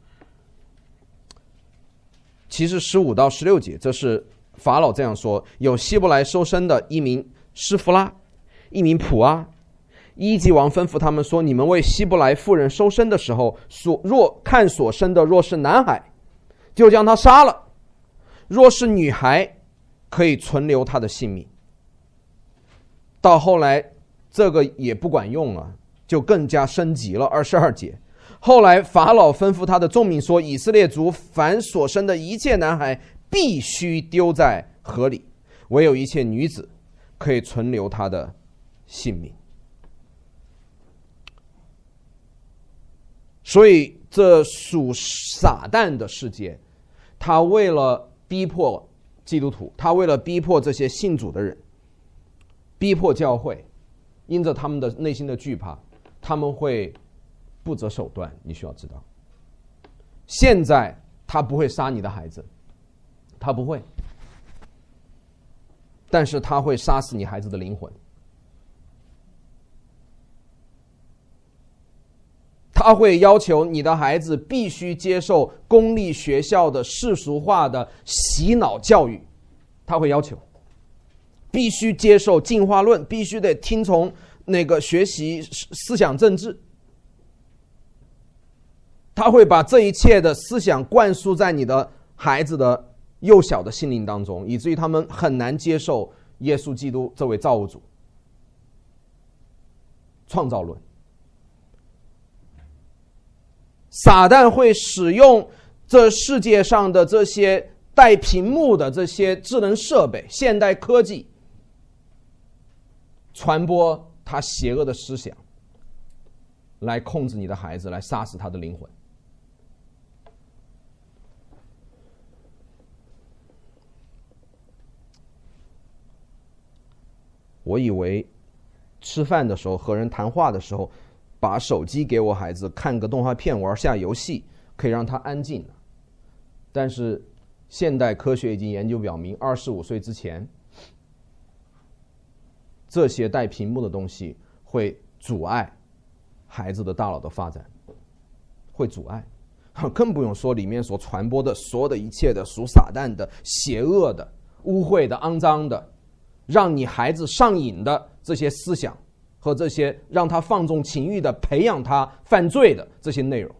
其实十五到十六节，这是法老这样说：有希伯来收生的一名施弗拉，一名普阿。伊及王吩咐他们说：你们为希伯来妇人收生的时候，所若看所生的若是男孩，就将他杀了；若是女孩，可以存留他的性命。到后来这个也不管用了，就更加升级了。二十二节，后来法老吩咐他的众民说：以色列族凡所生的一切男孩必须丢在河里，唯有一切女子可以存留他的性命。所以这属撒旦的世界，他为了逼迫基督徒，他为了逼迫这些信主的人，逼迫教会，因着他们的内心的惧怕，他们会不择手段。你需要知道，现在他不会杀你的孩子，他不会，但是他会杀死你孩子的灵魂。他会要求你的孩子必须接受公立学校的世俗化的洗脑教育，他会要求必须接受进化论，必须得听从那个学习思想政治。他会把这一切的思想灌输在你的孩子的幼小的心灵当中，以至于他们很难接受耶稣基督这位造物主。创造论，撒旦会使用这世界上的这些带屏幕的这些智能设备、现代科技，传播他邪恶的思想，来控制你的孩子，来杀死他的灵魂。我以为吃饭的时候和人谈话的时候，把手机给我孩子看个动画片，玩下游戏，可以让他安静。但是现代科学已经研究表明，二十五岁之前，这些带屏幕的东西会阻碍孩子的大脑的发展，会阻碍。更不用说里面所传播的所有的一切的属撒旦的、邪恶的、污秽的、肮脏的，让你孩子上瘾的这些思想和这些让他放纵情欲的、培养他犯罪的这些内容。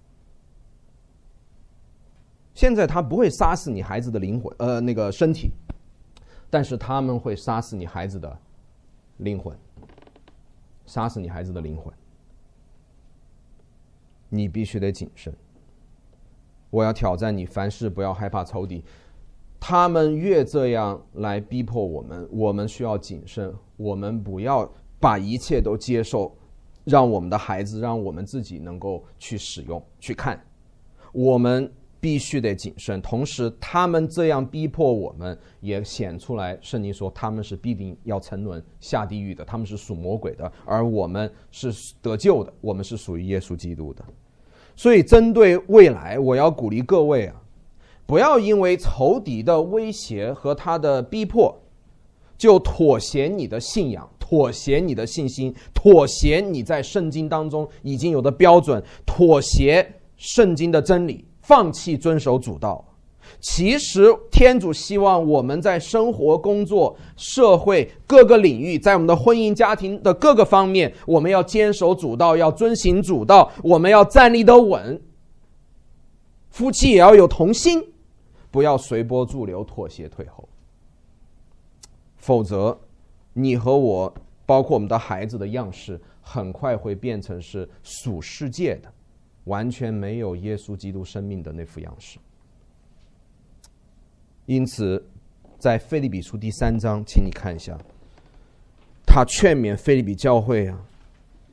现在他不会杀死你孩子的灵魂，呃，那个身体，但是他们会杀死你孩子的灵魂，杀死你孩子的灵魂。你必须得谨慎。我要挑战你，凡事不要害怕仇敌。他们越这样来逼迫我们，我们需要谨慎，我们不要把一切都接受，让我们的孩子，让我们自己能够去使用、去看。我们必须得谨慎。同时，他们这样逼迫我们，也显出来，圣经说他们是必定要沉沦下地狱的，他们是属魔鬼的，而我们是得救的，我们是属于耶稣基督的。所以，针对未来，我要鼓励各位啊，不要因为仇敌的威胁和他的逼迫，就妥协你的信仰，妥协你的信心，妥协你在圣经当中已经有的标准，妥协圣经的真理，放弃遵守主道。其实天主希望我们在生活、工作、社会各个领域，在我们的婚姻家庭的各个方面，我们要坚守主道，要遵行主道，我们要站立得稳。夫妻也要有同心，不要随波逐流，妥协退后。否则你和我，包括我们的孩子的样式，很快会变成是属世界的，完全没有耶稣基督生命的那副样式。因此在腓立比书第三章，请你看一下，他劝勉腓立比教会啊，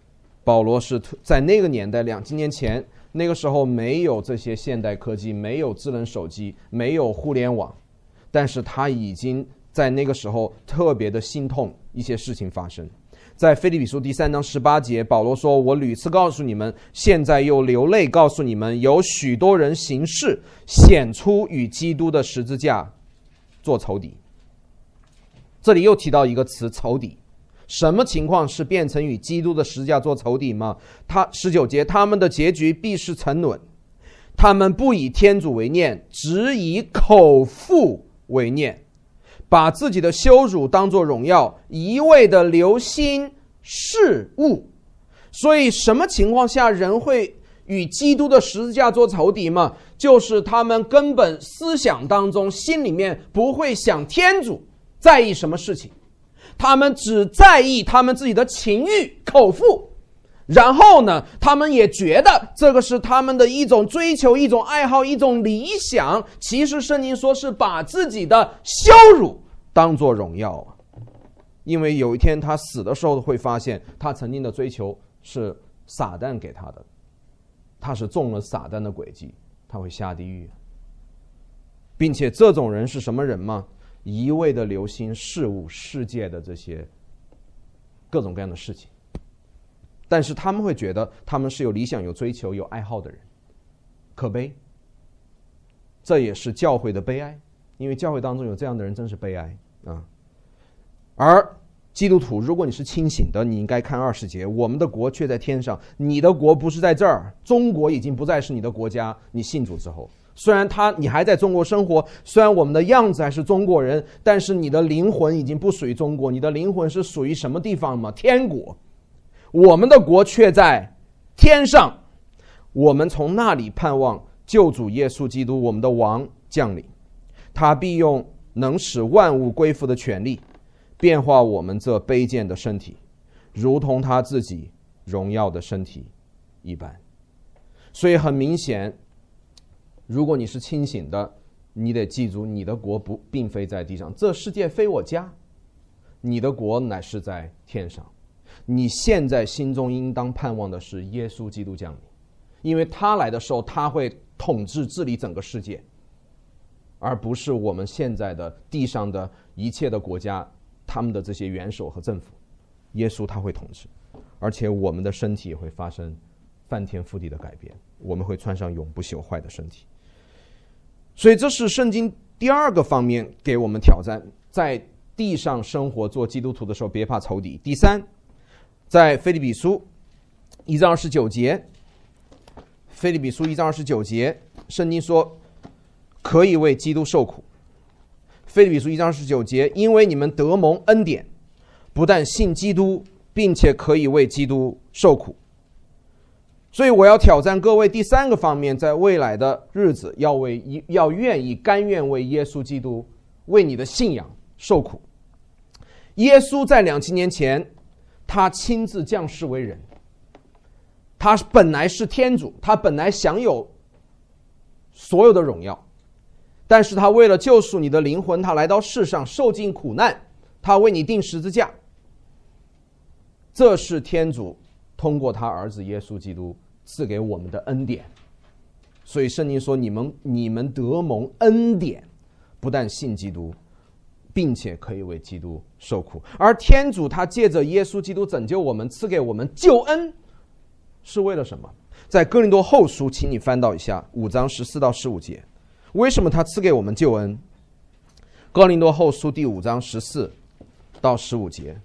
保罗是在那个年代两千年前，那个时候没有这些现代科技，没有智能手机，没有互联网，但是他已经在那个时候特别的心痛一些事情发生。在腓立比书第三章十八节，保罗说，我屡次告诉你们，现在又流泪告诉你们，有许多人行事显出与基督的十字架做仇敌。这里又提到一个词，仇敌。什么情况是变成与基督的十字架做仇敌吗？他十九节，他们的结局必是沉沦，他们不以天主为念，只以口腹为念，把自己的羞辱当作荣耀，一味的留心事物。所以什么情况下人会与基督的十字架做仇敌吗？就是他们根本思想当中心里面不会想天主在意什么事情，他们只在意他们自己的情欲口腹，然后呢他们也觉得这个是他们的一种追求，一种爱好，一种理想。其实圣经说是把自己的羞辱当作荣耀啊，因为有一天他死的时候会发现他曾经的追求是撒旦给他的，他是中了撒旦的诡计，他会下地狱。并且这种人是什么人吗？一味的留心事物世界的这些各种各样的事情，但是他们会觉得他们是有理想有追求有爱好的人，可悲。这也是教会的悲哀，因为教会当中有这样的人真是悲哀啊。而基督徒，如果你是清醒的，你应该看二十节，我们的国却在天上，你的国不是在这儿，中国已经不再是你的国家。你信主之后，虽然他你还在中国生活，虽然我们的样子还是中国人，但是你的灵魂已经不属于中国，你的灵魂是属于什么地方吗？天国。我们的国却在天上，我们从那里盼望救主耶稣基督，我们的王降临，他必用能使万物归服的权力变化我们这卑贱的身体，如同他自己荣耀的身体一般。所以很明显，如果你是清醒的，你得记住，你的国不并非在地上，这世界非我家，你的国乃是在天上。你现在心中应当盼望的是耶稣基督降临，因为他来的时候，他会统治治理整个世界，而不是我们现在的地上的一切的国家，他们的这些元首和政府。耶稣他会统治，而且我们的身体也会发生翻天覆地的改变，我们会穿上永不朽坏的身体。所以这是圣经第二个方面给我们挑战，在地上生活做基督徒的时候别怕仇敌。第三，在腓立比书一章二十九节，腓立比书一章二十九节，圣经说可以为基督受苦。腓立比书一章二十九节，因为你们得蒙恩典，不但信基督，并且可以为基督受苦。所以我要挑战各位第三个方面，在未来的日子要为要愿意甘愿为耶稣基督，为你的信仰受苦。耶稣在两千年前，他亲自降世为人，他本来是天主，他本来享有所有的荣耀，但是他为了救赎你的灵魂，他来到世上受尽苦难，他为你钉十字架。这是天主通过他儿子耶稣基督赐给我们的恩典。所以圣经说，你们你们得蒙恩典，不但信基督，并且可以为基督受苦。而天主他借着耶稣基督拯救我们，赐给我们救恩，是为了什么？在哥林多后书，请你翻到一下五章十四到十五节。为什么他赐给我们救恩？哥林多后书第五章十四到十五节，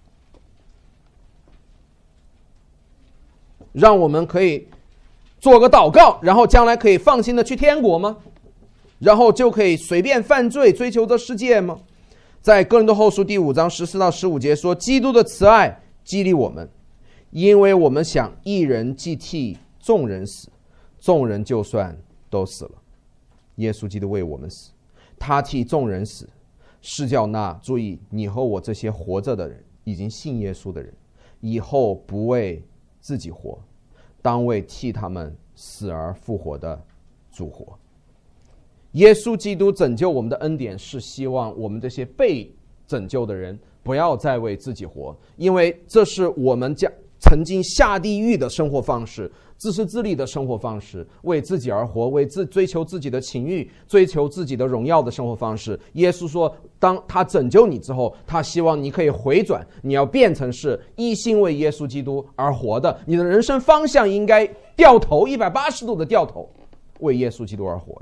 让我们可以做个祷告，然后将来可以放心的去天国吗？然后就可以随便犯罪追求这世界吗？在哥林多后书第五章十四到十五节说，基督的慈爱激励我们，因为我们想一人既替众人死，众人就算都死了。耶稣基督为我们死，他替众人死，是叫那注意你和我这些活着的人，已经信耶稣的人，以后不为自己活，当为替他们死而复活的主活。耶稣基督拯救我们的恩典，是希望我们这些被拯救的人不要再为自己活，因为这是我们将曾经下地狱的生活方式，自私自利的生活方式，为自己而活，为自追求自己的情欲，追求自己的荣耀的生活方式。耶稣说，当他拯救你之后，他希望你可以回转，你要变成是一心为耶稣基督而活的，你的人生方向应该掉头一百八十度的掉头，为耶稣基督而活。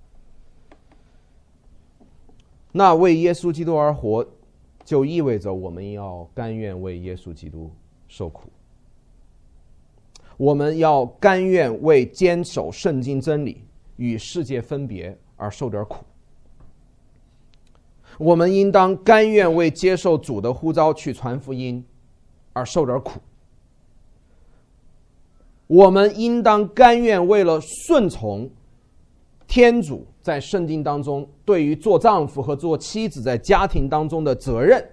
那为耶稣基督而活，就意味着我们要甘愿为耶稣基督受苦，我们要甘愿为坚守圣经真理与世界分别而受点苦，我们应当甘愿为接受主的呼召去传福音而受点苦，我们应当甘愿为了顺从天主在圣经当中对于做丈夫和做妻子在家庭当中的责任，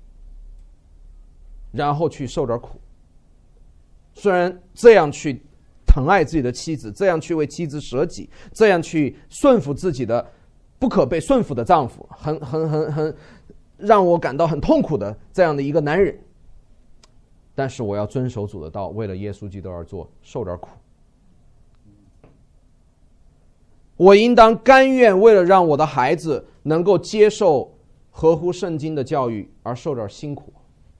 然后去受点苦。虽然这样去疼爱自己的妻子，这样去为妻子舍己，这样去顺服自己的不可被顺服的丈夫，很很很很让我感到很痛苦的这样的一个男人，但是我要遵守主的道，为了耶稣基督而做，受点苦。我应当甘愿为了让我的孩子能够接受合乎圣经的教育而受点辛苦，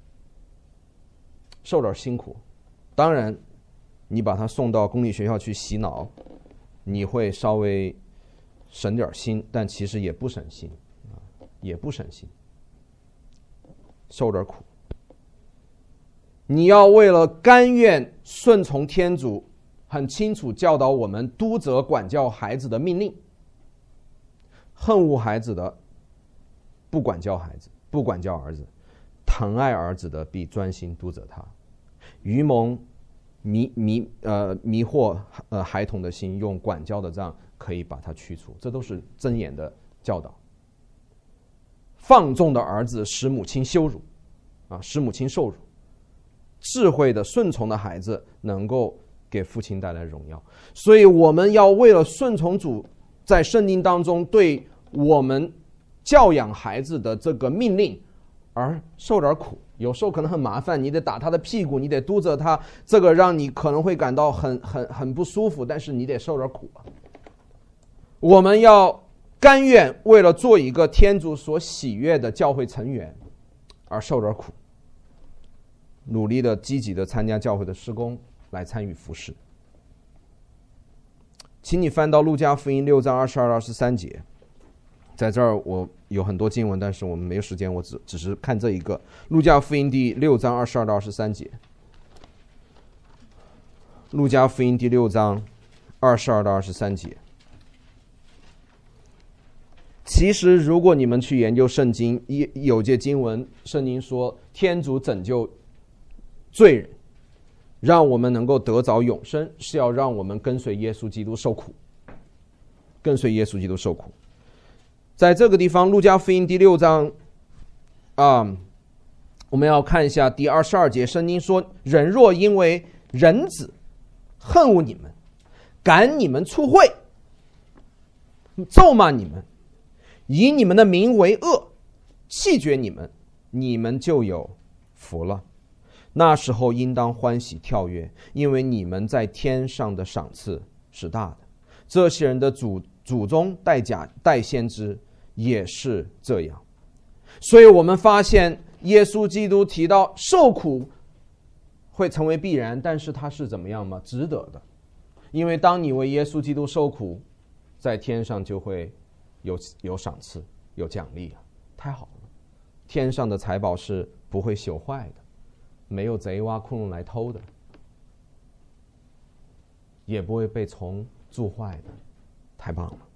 受点辛苦。当然你把他送到公立学校去洗脑，你会稍微省点心，但其实也不省心，也不省心，受点苦。你要为了甘愿顺从天主很清楚教导我们督责管教孩子的命令，恨恶孩子的不管教孩子，不管教儿子，疼爱儿子的必专心督责他，愚蒙迷迷呃迷惑呃孩童的心，用管教的杖可以把它驱除，这都是箴言的教导。放纵的儿子使母亲羞辱啊，使母亲受辱。智慧的顺从的孩子能够给父亲带来荣耀。所以我们要为了顺从主在圣经当中对我们教养孩子的这个命令而受点苦，有时候可能很麻烦，你得打他的屁股，你得督责他，这个让你可能会感到很很很不舒服，但是你得受点苦。我们要甘愿为了做一个天主所喜悦的教会成员而受点苦，努力的积极的参加教会的事工，来参与服事。请你翻到路加福音六章二十二到二十三节，在这儿我有很多经文，但是我们没有时间，我只只是看这一个。路加福音第六章二十二到二十三节，路加福音第六章二十二到二十三节。其实如果你们去研究圣经，有节经文圣经说天主拯救罪人，让我们能够得着永生，是要让我们跟随耶稣基督受苦，跟随耶稣基督受苦。在这个地方路加福音第六章啊，我们要看一下第二十二节，圣经说，人若因为人子恨恶你们，赶你们出会，咒骂你们，以你们的名为恶，弃绝你们，你们就有福了。那时候应当欢喜跳跃，因为你们在天上的赏赐是大的。这些人的祖祖宗代假代先知也是这样。所以我们发现耶稣基督提到受苦会成为必然，但是他是怎么样吗？值得的。因为当你为耶稣基督受苦，在天上就会有有赏赐，有奖励啊，太好了。天上的财宝是不会朽坏的，没有贼挖窟窿来偷的，也不会被虫蛀坏的，太棒了。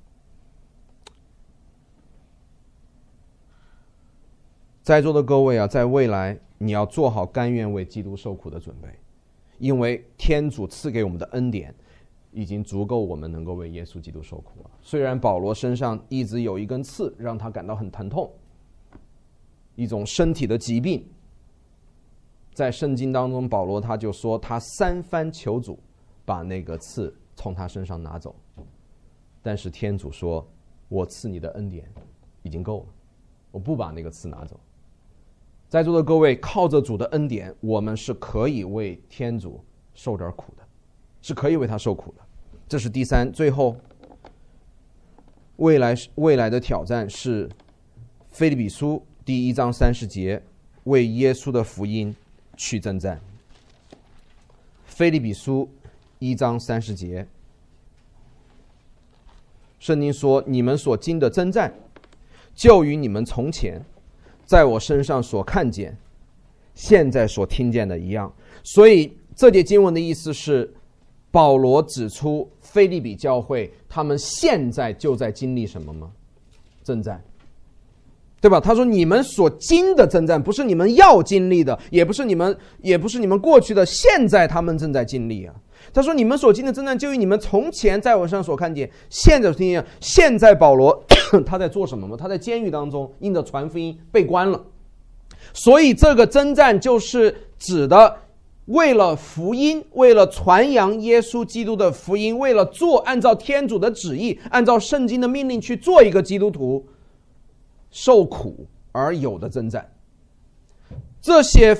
在座的各位啊，在未来你要做好甘愿为基督受苦的准备，因为天主赐给我们的恩典已经足够我们能够为耶稣基督受苦了。虽然保罗身上一直有一根刺，让他感到很疼痛，一种身体的疾病，在圣经当中保罗他就说他三番求主把那个刺从他身上拿走，但是天主说，我赐你的恩典已经够了，我不把那个刺拿走。 在座的各位，靠着主的恩典，我们是可以为天主受点苦的，是可以为他受苦的。这是第三。最后，未来未来的挑战是腓立比书第一章三十节，为耶稣的福音去征战。腓立比书一章三十节，圣经说：“你们所经的征战，就与你们从前在我身上所看见、现在所听见的一样。”所以这节经文的意思是，保罗指出腓立比教会他们现在就在经历什么吗？征战，对吧？他说你们所经的征战，不是你们要经历的，也不是你们也不是你们过去的，现在他们正在经历啊。他说你们所经的征战，就与你们从前在我身上所看见、现在所听见。现在保罗他在做什么吗？他在监狱当中因着传福音被关了，所以这个征战就是指的为了福音，为了传扬耶稣基督的福音，为了做按照天主的旨意，按照圣经的命令去做一个基督徒，受苦而有的征战。这些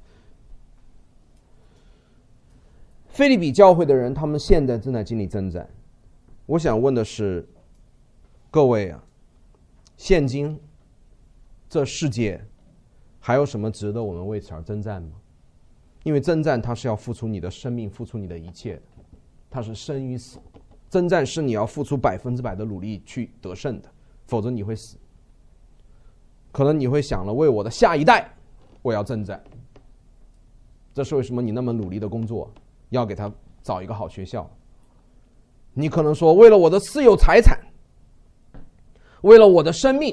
腓立比教会的人，他们现在正在经历征战。我想问的是，各位啊，现今这世界还有什么值得我们为此而征战吗？因为征战它是要付出你的生命，付出你的一切的，它是生与死。征战是你要付出百分之百的努力去得胜的，否则你会死。可能你会想了，为我的下一代我要征战，这是为什么你那么努力的工作，要给他找一个好学校。你可能说，为了我的私有财产，为了我的生命。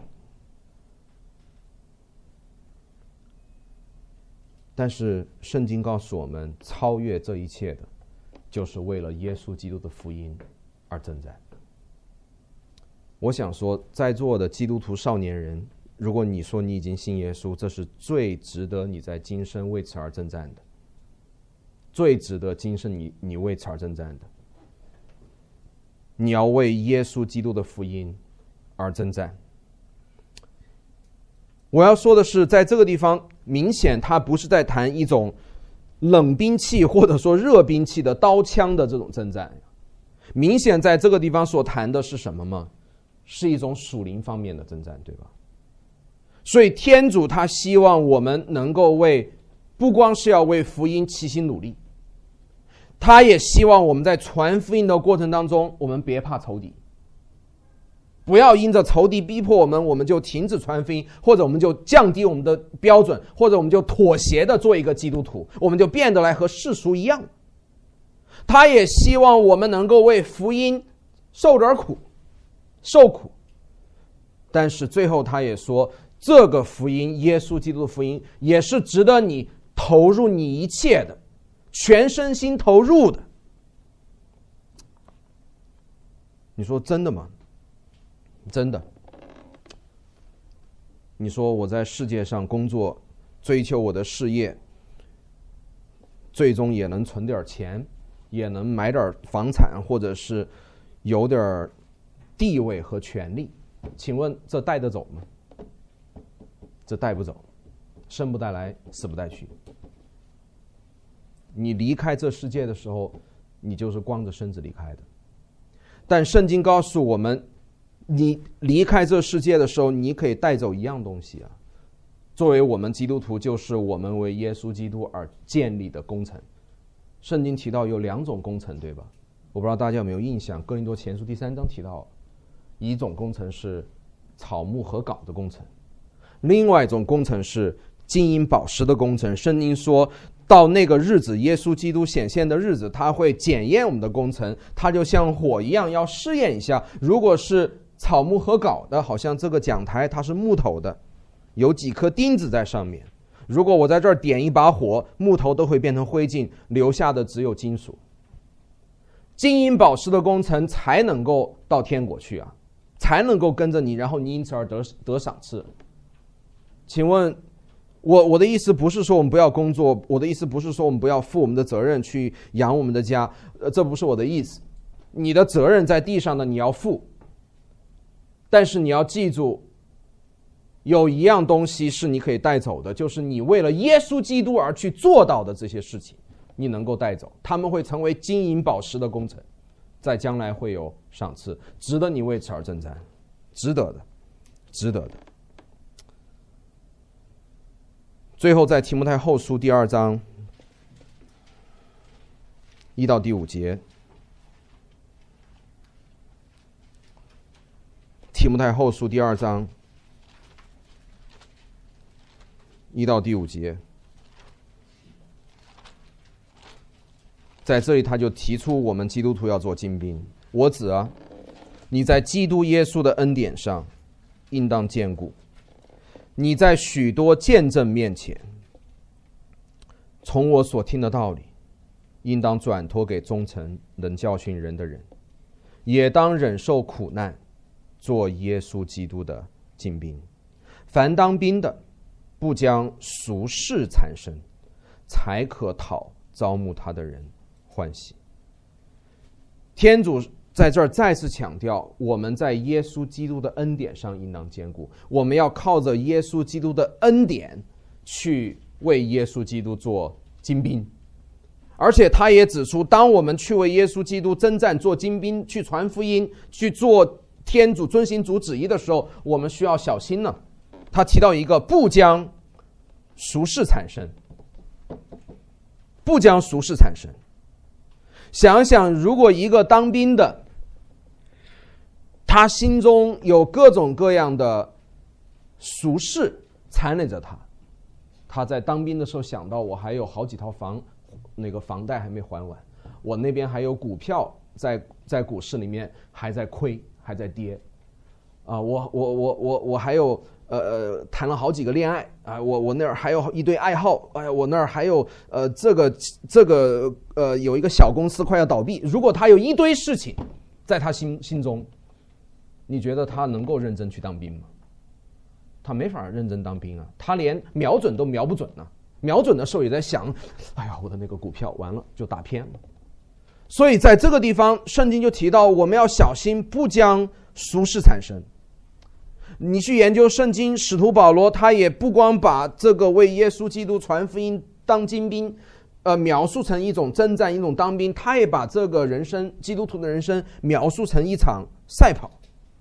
但是圣经告诉我们，超越这一切的就是为了耶稣基督的福音而征战。我想说，在座的基督徒少年人，如果你说你已经信耶稣，这是最值得你在今生为此而征战的，最值得今生你你为此而征战的。你要为耶稣基督的福音而征战。我要说的是，在这个地方明显他不是在谈一种冷兵器或者说热兵器的刀枪的这种征战，明显在这个地方所谈的是什么吗？是一种属灵方面的征战，对吧？所以天主他希望我们能够为，不光是要为福音齐心努力，他也希望我们在传福音的过程当中，我们别怕仇敌，不要因着仇敌逼迫我们，我们就停止传福音，或者我们就降低我们的标准，或者我们就妥协的做一个基督徒，我们就变得来和世俗一样。他也希望我们能够为福音受点苦，受苦。但是最后他也说，这个福音，耶稣基督的福音，也是值得你投入你一切的，全身心投入的。你说真的吗？真的。你说我在世界上工作，追求我的事业，最终也能存点钱，也能买点房产，或者是有点地位和权利，请问这带得走吗？这带不走，生不带来，死不带去。你离开这世界的时候，你就是光着身子离开的。但圣经告诉我们，你离开这世界的时候，你可以带走一样东西啊。作为我们基督徒，就是我们为耶稣基督而建立的工程。圣经提到有两种工程，对吧？我不知道大家有没有印象，哥林多前书第三章提到，一种工程是草木和稿的工程，另外一种工程是金银宝石的工程。圣经说到那个日子，耶稣基督显现的日子，他会检验我们的工程，他就像火一样要试验一下。如果是草木和稿的，好像这个讲台它是木头的，有几颗钉子在上面，如果我在这儿点一把火，木头都会变成灰烬，留下的只有金属。金银宝石的工程才能够到天国去啊，才能够跟着你，然后你因此而得得赏赐。请问我我的意思不是说我们不要工作，我的意思不是说我们不要负我们的责任去养我们的家，呃，这不是我的意思。你的责任在地上的你要负，但是你要记住， 有一样东西是你可以带走的，就是你为了耶稣基督而去做到的这些事情，你能够带走，他们会成为金银宝石的工程，在将来会有赏赐，值得你为此而征战，值得的，值得的。最后在提摩太后书第二章一到第五节，提摩太后书第二章一到第五节，在这里他就提出我们基督徒要做精兵。我子啊，你在基督耶稣的恩典上应当坚固，你在许多见证面前，从我所听的道理应当转托给忠诚能教训人的人，也当忍受苦难，做耶稣基督的精兵。凡当兵的，不将俗事缠身，才可讨招募他的人欢喜。天主在这儿再次强调，我们在耶稣基督的恩典上应当坚固，我们要靠着耶稣基督的恩典去为耶稣基督做精兵。而且他也指出，当我们去为耶稣基督征战做精兵，去传福音，去做天主遵行主旨意的时候，我们需要小心呢。他提到一个，不将俗事缠身，不将俗事缠身。想想，如果一个当兵的，他心中有各种各样的俗事缠累着他，他在当兵的时候想到，我还有好几套房，那个房贷还没还完，我那边还有股票在在股市里面还在亏，还在跌，啊，我我我我我还有呃呃谈了好几个恋爱啊，我我那儿还有一堆爱好，哎，我那儿还有呃这个这个呃有一个小公司快要倒闭。如果他有一堆事情在他心心中，你觉得他能够认真去当兵吗？他没法认真当兵啊，他连瞄准都瞄不准呢、啊。瞄准的时候也在想，哎呀，我的那个股票完了就打偏了。所以在这个地方，圣经就提到我们要小心，不将俗事缠身。你去研究圣经，使徒保罗他也不光把这个为耶稣基督传福音当精兵，呃，描述成一种征战，一种当兵，他也把这个人生，基督徒的人生描述成一场赛跑。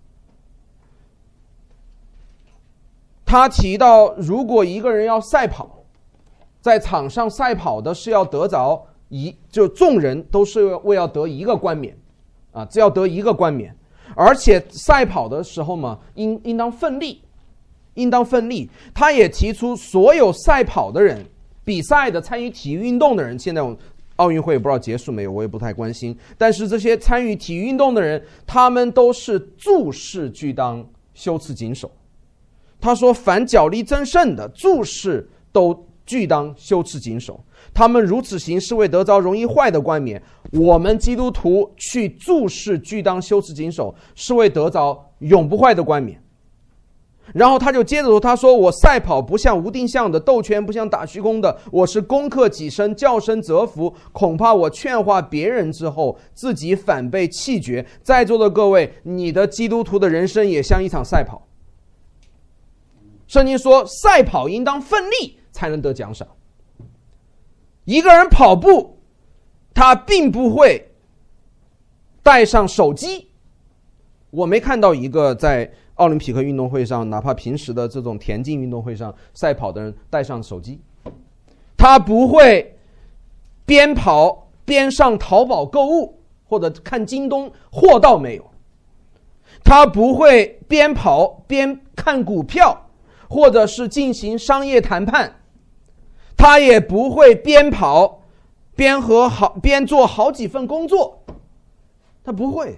他提到，如果一个人要赛跑，在场上赛跑的是要得着一，就众人都是为要得一个冠冕啊，只要得一个冠冕。而且赛跑的时候嘛，应应当奋力，应当奋力。他也提出，所有赛跑的人、比赛的、参与体育运动的人，现在奥运会不知道结束没有，我也不太关心。但是这些参与体育运动的人，他们都是注事俱当，修持谨守。他说，凡角力争胜的，注事都俱当修持谨守。他们如此行，是为得着容易坏的冠冕。我们基督徒去注事俱当修持谨守，是为得着永不坏的冠冕。然后他就接着说，他说，我赛跑不像无定向的，斗拳不像打虚空的，我是攻克己身，叫声折服，恐怕我劝化别人之后，自己反被弃绝。在座的各位，你的基督徒的人生也像一场赛跑。圣经说，赛跑应当奋力才能得奖赏。一个人跑步，他并不会带上手机。我没看到一个在奥林匹克运动会上，哪怕平时的这种田径运动会上赛跑的人带上手机。他不会边跑边上淘宝购物，或者看京东货到没有。他不会边跑边看股票，或者是进行商业谈判。他也不会边跑边和好边做好几份工作，他不会。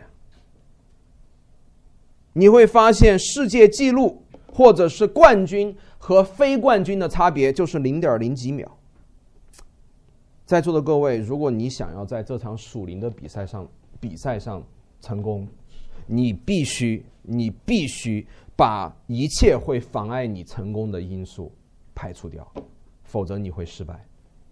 你会发现世界纪录或者是冠军和非冠军的差别就是 零点零 几秒。在座的各位，如果你想要在这场属灵的比赛上比赛上成功，你必须你必须把一切会妨碍你成功的因素排除掉，否则你会失败。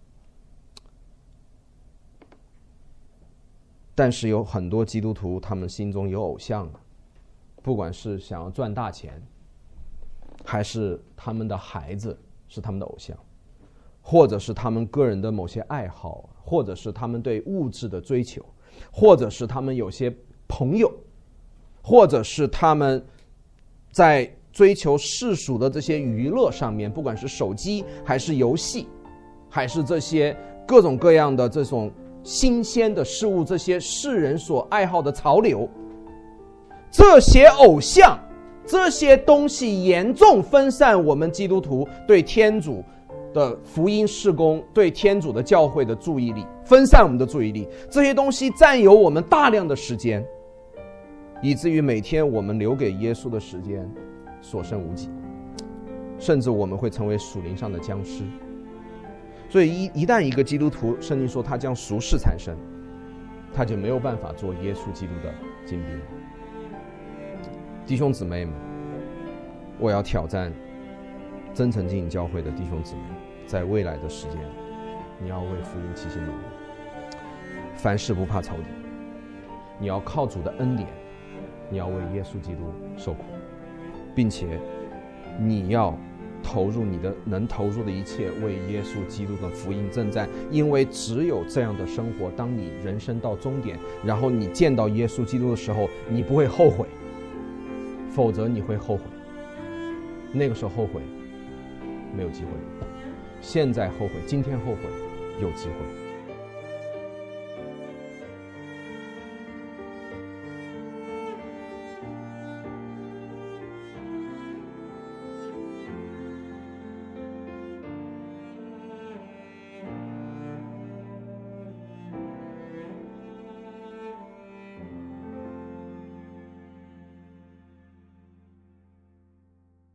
但是有很多基督徒，他们心中有偶像，不管是想要赚大钱， 还是他们的孩子是他们的偶像，或者是他们个人的某些爱好，或者是他们对物质的追求，或者是他们有些朋友，或者是他们在追求世俗的这些娱乐上面，不管是手机还是游戏，还是这些各种各样的这种新鲜的事物，这些世人所爱好的潮流，这些偶像，这些东西严重分散我们基督徒对天主的福音事工，对天主的教会的注意力，分散我们的注意力。这些东西占有我们大量的时间，以至于每天我们留给耶稣的时间所剩无几，甚至我们会成为属灵上的僵尸。所以一一旦一个基督徒，圣经说他将俗世缠身，他就没有办法做耶稣基督的精兵。弟兄姊妹们，我要挑战真诚经营教会的弟兄姊妹，在未来的时间，你要为福音齐心努力，凡事不怕仇敌，你要靠主的恩典，你要为耶稣基督受苦，并且你要投入你的能投入的一切，为耶稣基督的福音征战。因为只有这样的生活，当你人生到终点，然后你见到耶稣基督的时候，你不会后悔，否则你会后悔。那个时候后悔没有机会，现在后悔，今天后悔有机会。